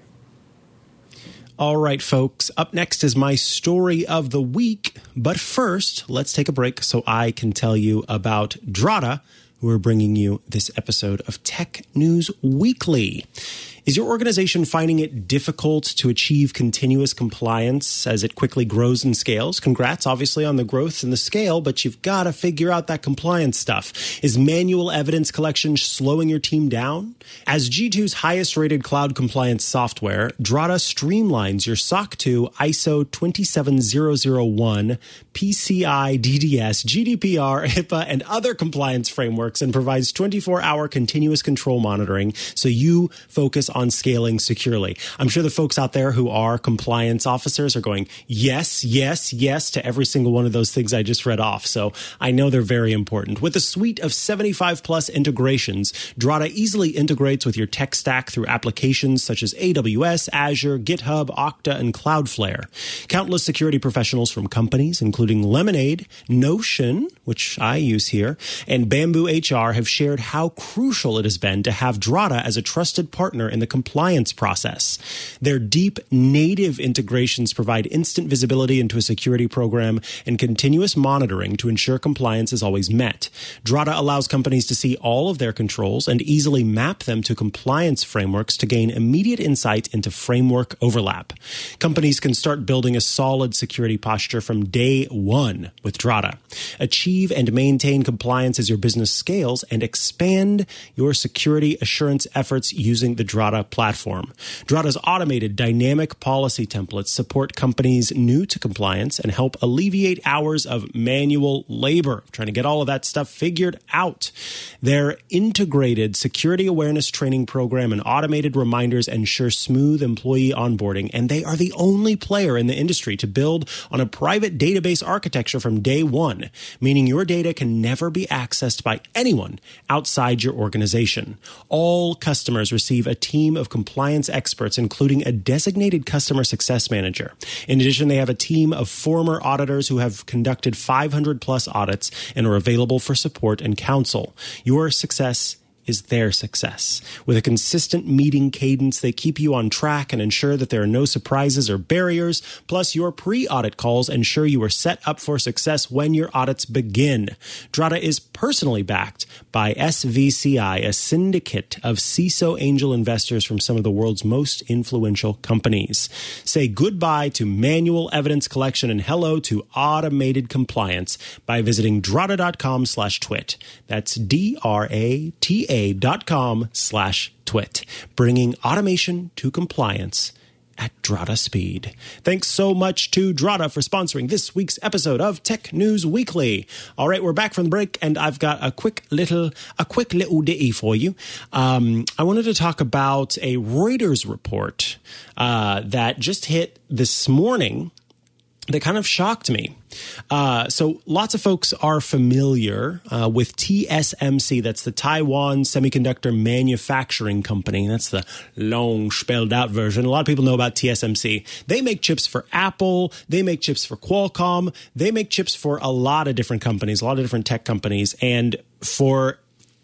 All right, folks. Up next is my story of the week. But first, let's take a break so I can tell you about Drata, who are bringing you this episode of Tech News Weekly. Is your organization finding it difficult to achieve continuous compliance as it quickly grows and scales? Congrats, obviously, on the growth and the scale, but you've got to figure out that compliance stuff. Is manual evidence collection slowing your team down? As G two's highest-rated cloud compliance software, Drata streamlines your S O C two, I S O twenty-seven thousand one, P C I D D S, G D P R, HIPAA, and other compliance frameworks and provides twenty-four hour continuous control monitoring so you focus on scaling securely. I'm sure the folks out there who are compliance officers are going, yes, yes, yes to every single one of those things I just read off. So I know they're very important. With a suite of seventy-five plus integrations, Drata easily integrates with your tech stack through applications such as A W S, Azure, GitHub, Okta, and Cloudflare. Countless security professionals from companies, including Lemonade, Notion, which I use here, and Bamboo H R have shared how crucial it has been to have Drata as a trusted partner in the compliance process. Their deep native integrations provide instant visibility into a security program and continuous monitoring to ensure compliance is always met. Drata allows companies to see all of their controls and easily map them to compliance frameworks to gain immediate insight into framework overlap. Companies can start building a solid security posture from day one with Drata. Achieve and maintain compliance as your business scales and expand your security assurance efforts using the Drata platform. Drata's automated dynamic policy templates support companies new to compliance and help alleviate hours of manual labor, trying to get all of that stuff figured out. Their integrated security awareness training program and automated reminders ensure smooth employee onboarding, and they are the only player in the industry to build on a private database architecture from day one, meaning your data can never be accessed by anyone outside your organization. All customers receive a team of compliance experts, including a designated customer success manager. In addition, they have a team of former auditors who have conducted five hundred plus audits and are available for support and counsel. Your success is their success. With a consistent meeting cadence, they keep you on track and ensure that there are no surprises or barriers. Plus, your pre-audit calls ensure you are set up for success when your audits begin. Drata is personally backed by S V C I, a syndicate of C I S O angel investors from some of the world's most influential companies. Say goodbye to manual evidence collection and hello to automated compliance by visiting drata.com slash twit. That's D R A T A dot com slash twit, bringing automation to compliance at Drata speed. Thanks so much to Drata for sponsoring this week's episode of Tech News Weekly. All right, we're back from the break, and I've got a quick little, a quick little ditty for you. Um, I wanted to talk about a Reuters report uh, that just hit this morning that kind of shocked me. Uh, so lots of folks are familiar uh, with T S M C. That's the Taiwan Semiconductor Manufacturing Company. That's the long spelled out version. A lot of people know about T S M C. They make chips for Apple. They make chips for Qualcomm. They make chips for a lot of different companies, a lot of different tech companies. And for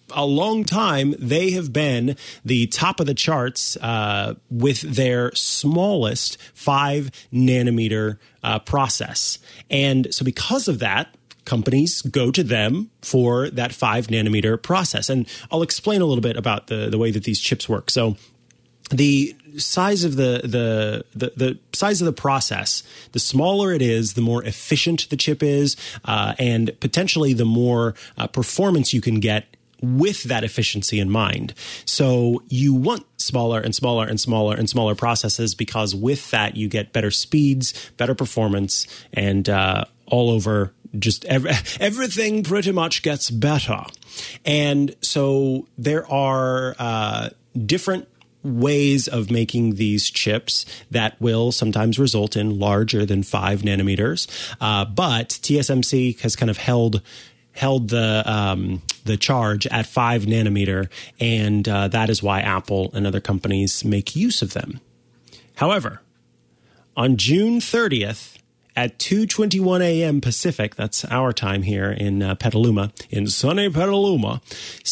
a long time, they have been the top of the charts uh, with their smallest five nanometer uh, process. And so because of that, companies go to them for that five nanometer process. And I'll explain a little bit about the, the way that these chips work. So the size of the, the the the size of the process, the smaller it is, the more efficient the chip is, uh, and potentially the more uh, performance you can get with that efficiency in mind. So you want smaller and smaller and smaller and smaller processes, because with that you get better speeds, better performance, and uh, all over just every, everything pretty much gets better. And so there are uh, different ways of making these chips that will sometimes result in larger than five nanometers. Uh, but T S M C has kind of held held the um, the charge at five nanometer, and uh, that is why Apple and other companies make use of them. However, on June thirtieth at two twenty-one a.m. Pacific, that's our time here in uh, Petaluma, in sunny Petaluma,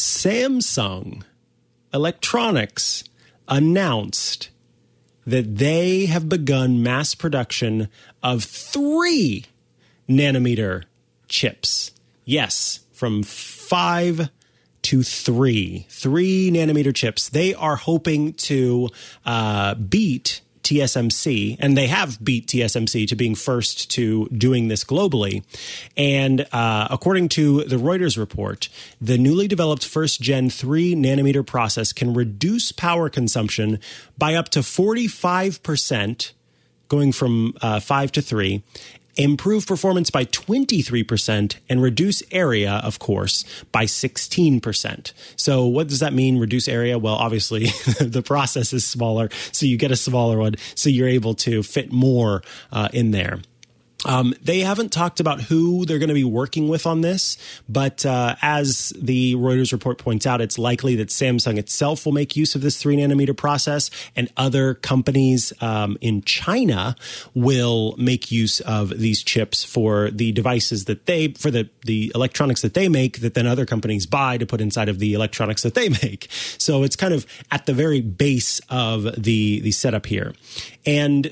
Samsung Electronics announced that they have begun mass production of three nanometer chips. Yes, from five to three. Three nanometer chips. They are hoping to uh, beat T S M C, and they have beat T S M C to being first to doing this globally. And uh, according to the Reuters report, the newly developed first-gen three nanometer process can reduce power consumption by up to forty-five percent, going from uh, five to three, improve performance by twenty-three percent, and reduce area, of course, by sixteen percent. So what does that mean, reduce area? Well, obviously, the process is smaller, so you get a smaller one, so you're able to fit more uh, in there. Um, they haven't talked about who they're going to be working with on this, but uh, as the Reuters report points out, it's likely that Samsung itself will make use of this three nanometer process, and other companies um, in China will make use of these chips for the devices that they, for the, the electronics that they make, that then other companies buy to put inside of the electronics that they make. So it's kind of at the very base of the, the setup here. And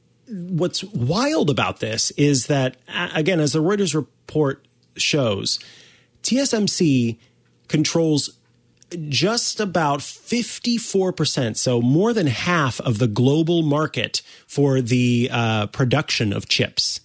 what's wild about this is that, again, as the Reuters report shows, T S M C controls just about fifty-four percent, so more than half of the global market for the uh, production of chips,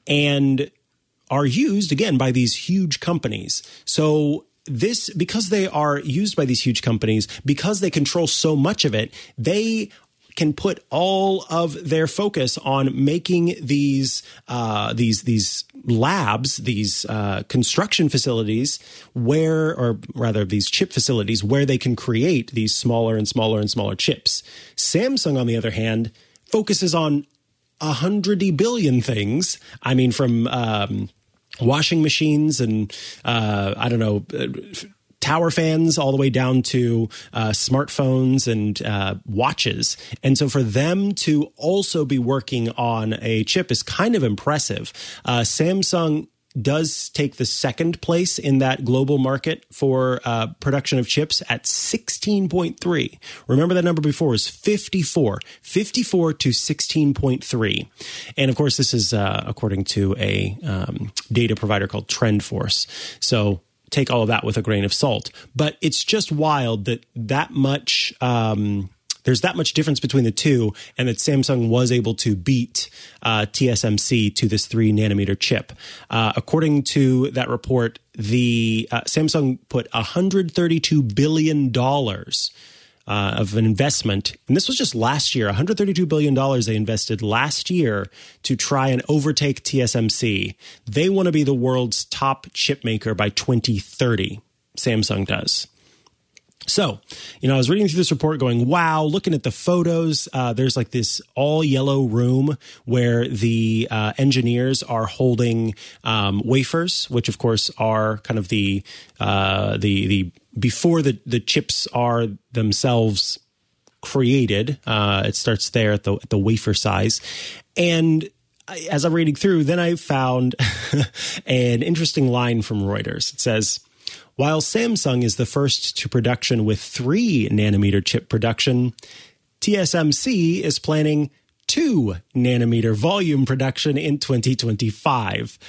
and are used, again, by these huge companies. So this, because they are used by these huge companies, because they control so much of it, they can put all of their focus on making these uh, these these labs, these uh, construction facilities, where, or rather, these chip facilities where they can create these smaller and smaller and smaller chips. Samsung, on the other hand, focuses on a hundred billion things. I mean, from um, washing machines and uh, I don't know. tower fans all the way down to uh, smartphones and uh, watches. And so for them to also be working on a chip is kind of impressive. Uh, Samsung does take the second place in that global market for uh, production of chips at sixteen point three. Remember that number before was fifty-four. fifty-four to sixteen point three. And of course, this is uh, according to a um, data provider called TrendForce. So take all of that with a grain of salt. But it's just wild that that much, um, there's that much difference between the two, and that Samsung was able to beat uh, T S M C to this three nanometer chip. Uh, according to that report, the uh, Samsung put one hundred thirty-two billion dollars Uh, of an investment. And this was just last year, one hundred thirty-two billion dollars they invested last year to try and overtake T S M C. They want to be the world's top chip maker by twenty thirty. Samsung does. So, you know, I was reading through this report going, wow, looking at the photos, uh, there's like this all yellow room where the uh, engineers are holding um, wafers, which of course are kind of the, uh, the, the, before the, the chips are themselves created. Uh, it starts there at the, at the wafer size. And as I'm reading through, then I found an interesting line from Reuters. It says, While Samsung is the first to production with three nanometer chip production, T S M C is planning two nanometer volume production in twenty twenty-five.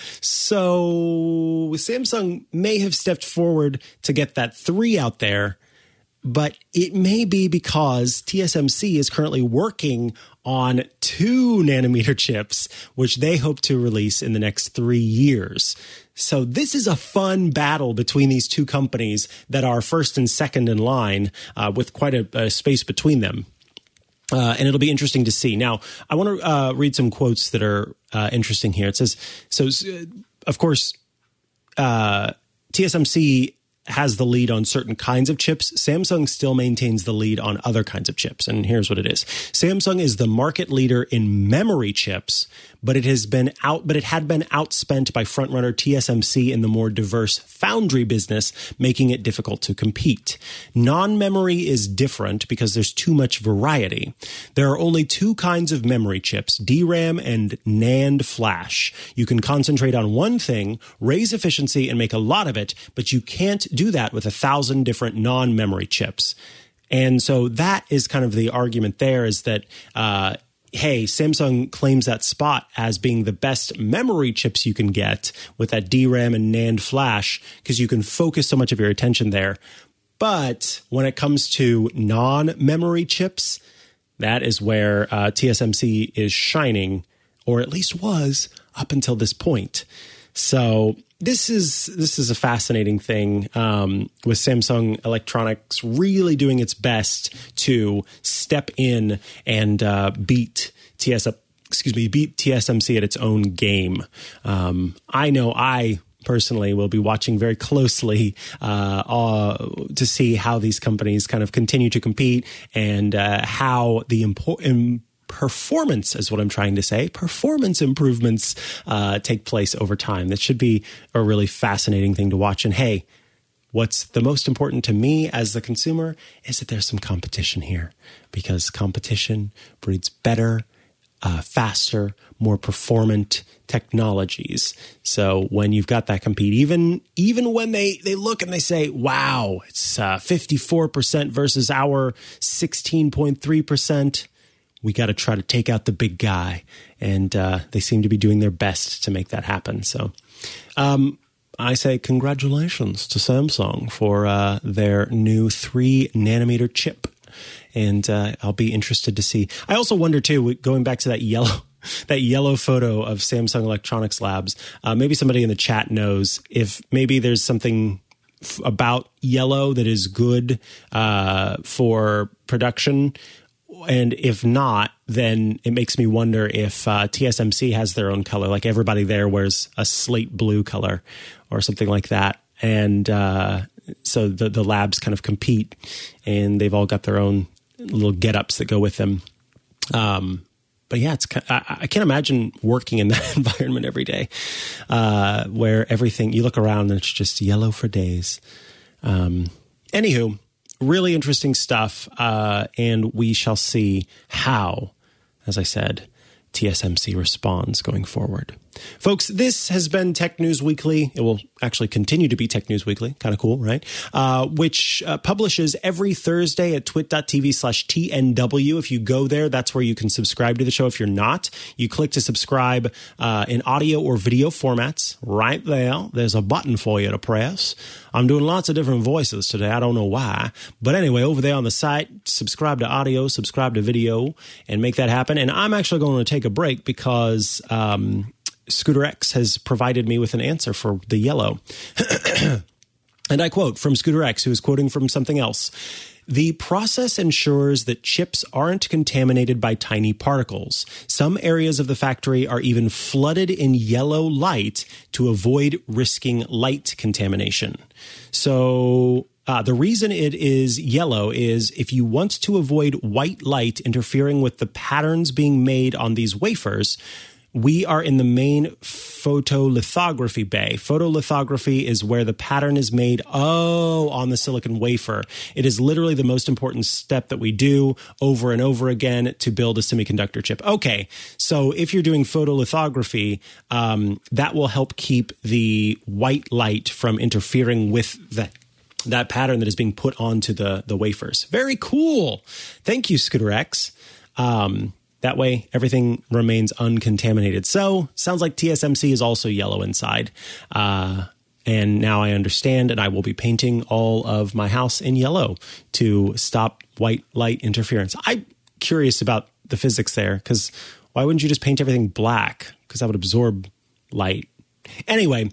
So Samsung may have stepped forward to get that three out there, but it may be because T S M C is currently working on two nanometer chips, which they hope to release in the next three years. So this is a fun battle between these two companies that are first and second in line, uh, with quite a, a space between them. Uh, and it'll be interesting to see. Now, I want to uh, read some quotes that are uh, interesting here. It says, so, uh, of course, uh, T S M C has the lead on certain kinds of chips. Samsung still maintains the lead on other kinds of chips. And here's what it is. Samsung is the market leader in memory chips, but it has been out, but it had been outspent by frontrunner T S M C in the more diverse foundry business, making it difficult to compete. Non-memory is different because there's too much variety. There are only two kinds of memory chips, D RAM and NAND flash. You can concentrate on one thing, raise efficiency, and make a lot of it, but you can't do that with a thousand different non-memory chips. And so that is kind of the argument there, is that, uh, hey, Samsung claims that spot as being the best memory chips you can get with that D RAM and NAND flash, because you can focus so much of your attention there. But when it comes to non-memory chips, that is where uh, T S M C is shining, or at least was up until this point. So this is this is a fascinating thing, um, with Samsung Electronics really doing its best to step in and uh, beat T S excuse me beat T S M C at its own game. Um, I know I personally will be watching very closely uh, uh, to see how these companies kind of continue to compete, and uh, how the important performance is what I'm trying to say. Performance improvements uh, take place over time. That should be a really fascinating thing to watch. And hey, what's the most important to me as the consumer is that there's some competition here, because competition breeds better, uh, faster, more performant technologies. So when you've got that compete, even even when they, they look and they say, wow, it's uh, fifty-four percent versus our sixteen point three percent, we got to try to take out the big guy. And uh, they seem to be doing their best to make that happen. So um, I say congratulations to Samsung for uh, their new three nanometer chip. And uh, I'll be interested to see. I also wonder, too, going back to that yellow that yellow photo of Samsung Electronics Labs, uh, maybe somebody in the chat knows if maybe there's something f- about yellow that is good uh, for production. And if not, then it makes me wonder if uh, T S M C has their own color, like everybody there wears a slate blue color or something like that. And uh, so the, the labs kind of compete, and they've all got their own little get-ups that go with them. Um, but yeah, it's I, I can't imagine working in that environment every day, uh, where everything, you look around and it's just yellow for days. Um, anywho. Really interesting stuff, uh, and we shall see how, as I said, T S M C responds going forward. Folks, this has been Tech News Weekly. It will actually continue to be Tech News Weekly. Kind of cool, right? Uh, which uh, publishes every Thursday at twit.tv slash TNW. If you go there, that's where you can subscribe to the show. If you're not, you click to subscribe uh, in audio or video formats. Right there, there's a button for you to press. I'm doing lots of different voices today. I don't know why. But anyway, over there on the site, subscribe to audio, subscribe to video, and make that happen. And I'm actually going to take a break because um, Scooter X has provided me with an answer for the yellow. And I quote from Scooter X, who is quoting from something else. The process ensures that chips aren't contaminated by tiny particles. Some areas of the factory are even flooded in yellow light to avoid risking light contamination. So uh, the reason it is yellow is if you want to avoid white light interfering with the patterns being made on these wafers, we are in the main photolithography bay. Photolithography is where the pattern is made, oh, on the silicon wafer. It is literally the most important step that we do over and over again to build a semiconductor chip. Okay, so if you're doing photolithography, um, that will help keep the white light from interfering with the that pattern that is being put onto the, the wafers. Very cool. Thank you, Scooter X. Um, that way, everything remains uncontaminated. So, sounds like T S M C is also yellow inside. Uh, and now I understand, and I will be painting all of my house in yellow to stop white light interference. I'm curious about the physics there, because why wouldn't you just paint everything black? Because that would absorb light. Anyway,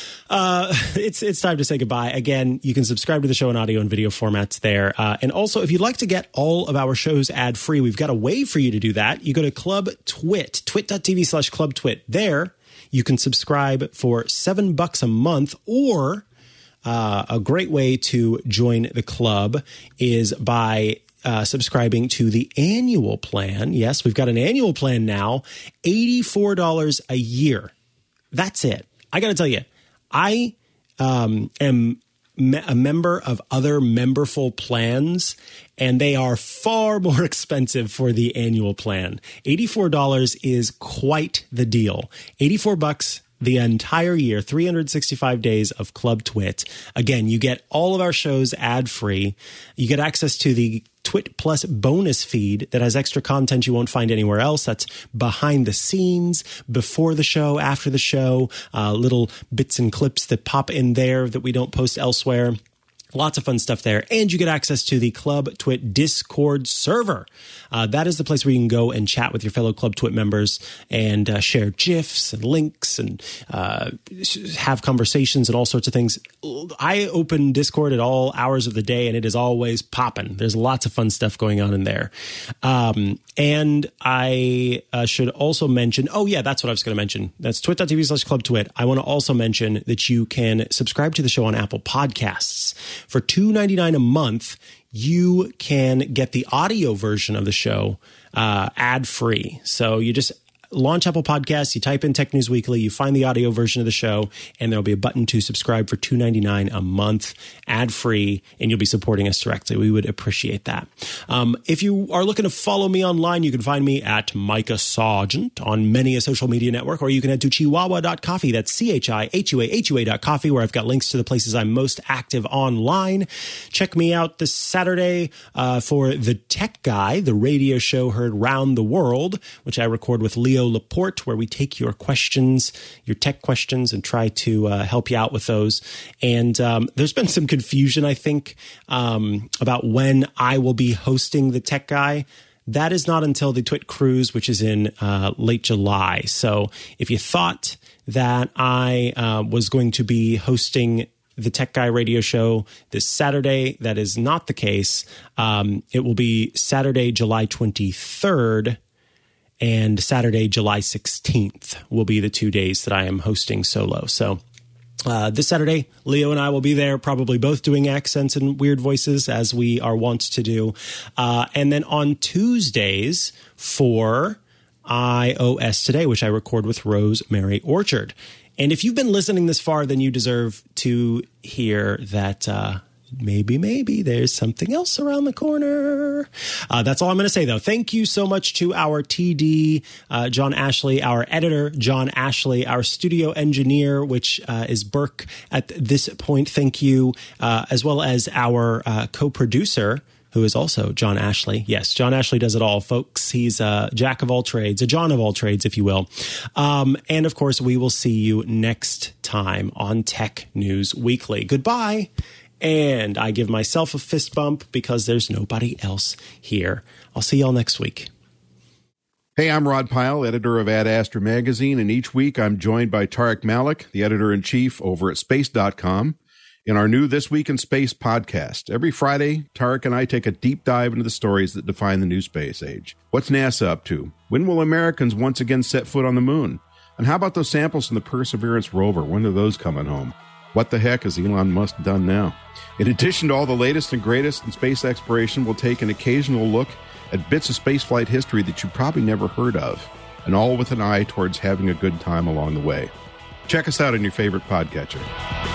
uh, it's it's time to say goodbye. Again, you can subscribe to the show in audio and video formats there. Uh, and also, if you'd like to get all of our shows ad-free, we've got a way for you to do that. You go to Club Twit, twit.tv slash Club Twit. There, you can subscribe for seven bucks a month, or uh, a great way to join the club is by Uh, subscribing to the annual plan. Yes, we've got an annual plan now, eighty-four dollars a year. That's it. I got to tell you, I um, am me- a member of other memberful plans, and they are far more expensive for the annual plan. eighty-four dollars is quite the deal. eighty-four bucks the entire year, three hundred sixty-five days of Club Twit. Again, you get all of our shows ad-free. You get access to the Twit Plus bonus feed that has extra content you won't find anywhere else. That's behind the scenes, before the show, after the show, uh, little bits and clips that pop in there that we don't post elsewhere. Lots of fun stuff there. And you get access to the Club Twit Discord server. Uh, that is the place where you can go and chat with your fellow Club Twit members and uh, share GIFs and links and uh, have conversations and all sorts of things. I open Discord at all hours of the day, and it is always popping. There's lots of fun stuff going on in there. Um, and I uh, should also mention, oh yeah, that's what I was going to mention. That's twit.tv slash Club Twit. I want to also mention that you can subscribe to the show on Apple Podcasts. For two dollars and ninety-nine cents a month, you can get the audio version of the show uh, ad-free. So you just launch Apple Podcasts, you type in Tech News Weekly, you find the audio version of the show, and there'll be a button to subscribe for two dollars and ninety-nine cents a month, ad-free, and you'll be supporting us directly. We would appreciate that. Um, if you are looking to follow me online, you can find me at Micah Sargent on many a social media network, or you can head to chihuahua dot coffee. That's C H I H U A H U A dot coffee, where I've got links to the places I'm most active online. Check me out this Saturday uh, for The Tech Guy, the radio show heard round the world, which I record with Leo Laporte, where we take your questions, your tech questions, and try to uh, help you out with those. And um, there's been some confusion, I think, um, about when I will be hosting The Tech Guy. That is not until the Twit Cruise, which is in uh, late July. So if you thought that I uh, was going to be hosting the Tech Guy radio show this Saturday, that is not the case. Um, it will be Saturday, July twenty-third, and Saturday, July sixteenth will be the two days that I am hosting solo. So uh, this Saturday, Leo and I will be there, probably both doing accents and weird voices, as we are wont to do. Uh, and then on Tuesdays for iOS Today, which I record with Rosemary Orchard. And if you've been listening this far, then you deserve to hear that uh Maybe, maybe there's something else around the corner. Uh, that's all I'm going to say, though. Thank you so much to our T D, uh, John Ashley, our editor, John Ashley, our studio engineer, which uh, is Burke at this point. Thank you, uh, as well as our uh, co-producer, who is also John Ashley. Yes, John Ashley does it all, folks. He's a jack of all trades, a John of all trades, if you will. Um, and, of course, we will see you next time on Tech News Weekly. Goodbye. And I give myself a fist bump because there's nobody else here. I'll see y'all next week. Hey, I'm Rod Pyle, editor of Ad Astra Magazine, and each week I'm joined by Tarek Malik, the editor-in-chief over at space dot com, in our new This Week in Space podcast. Every Friday, Tarek and I take a deep dive into the stories that define the new space age. What's NASA up to? When will Americans once again set foot on the moon? And how about those samples from the Perseverance rover? When are those coming home? What the heck has Elon Musk done now? In addition to all the latest and greatest in space exploration, we'll take an occasional look at bits of spaceflight history that you probably never heard of. and all with an eye towards having a good time along the way. Check us out on your favorite podcatcher.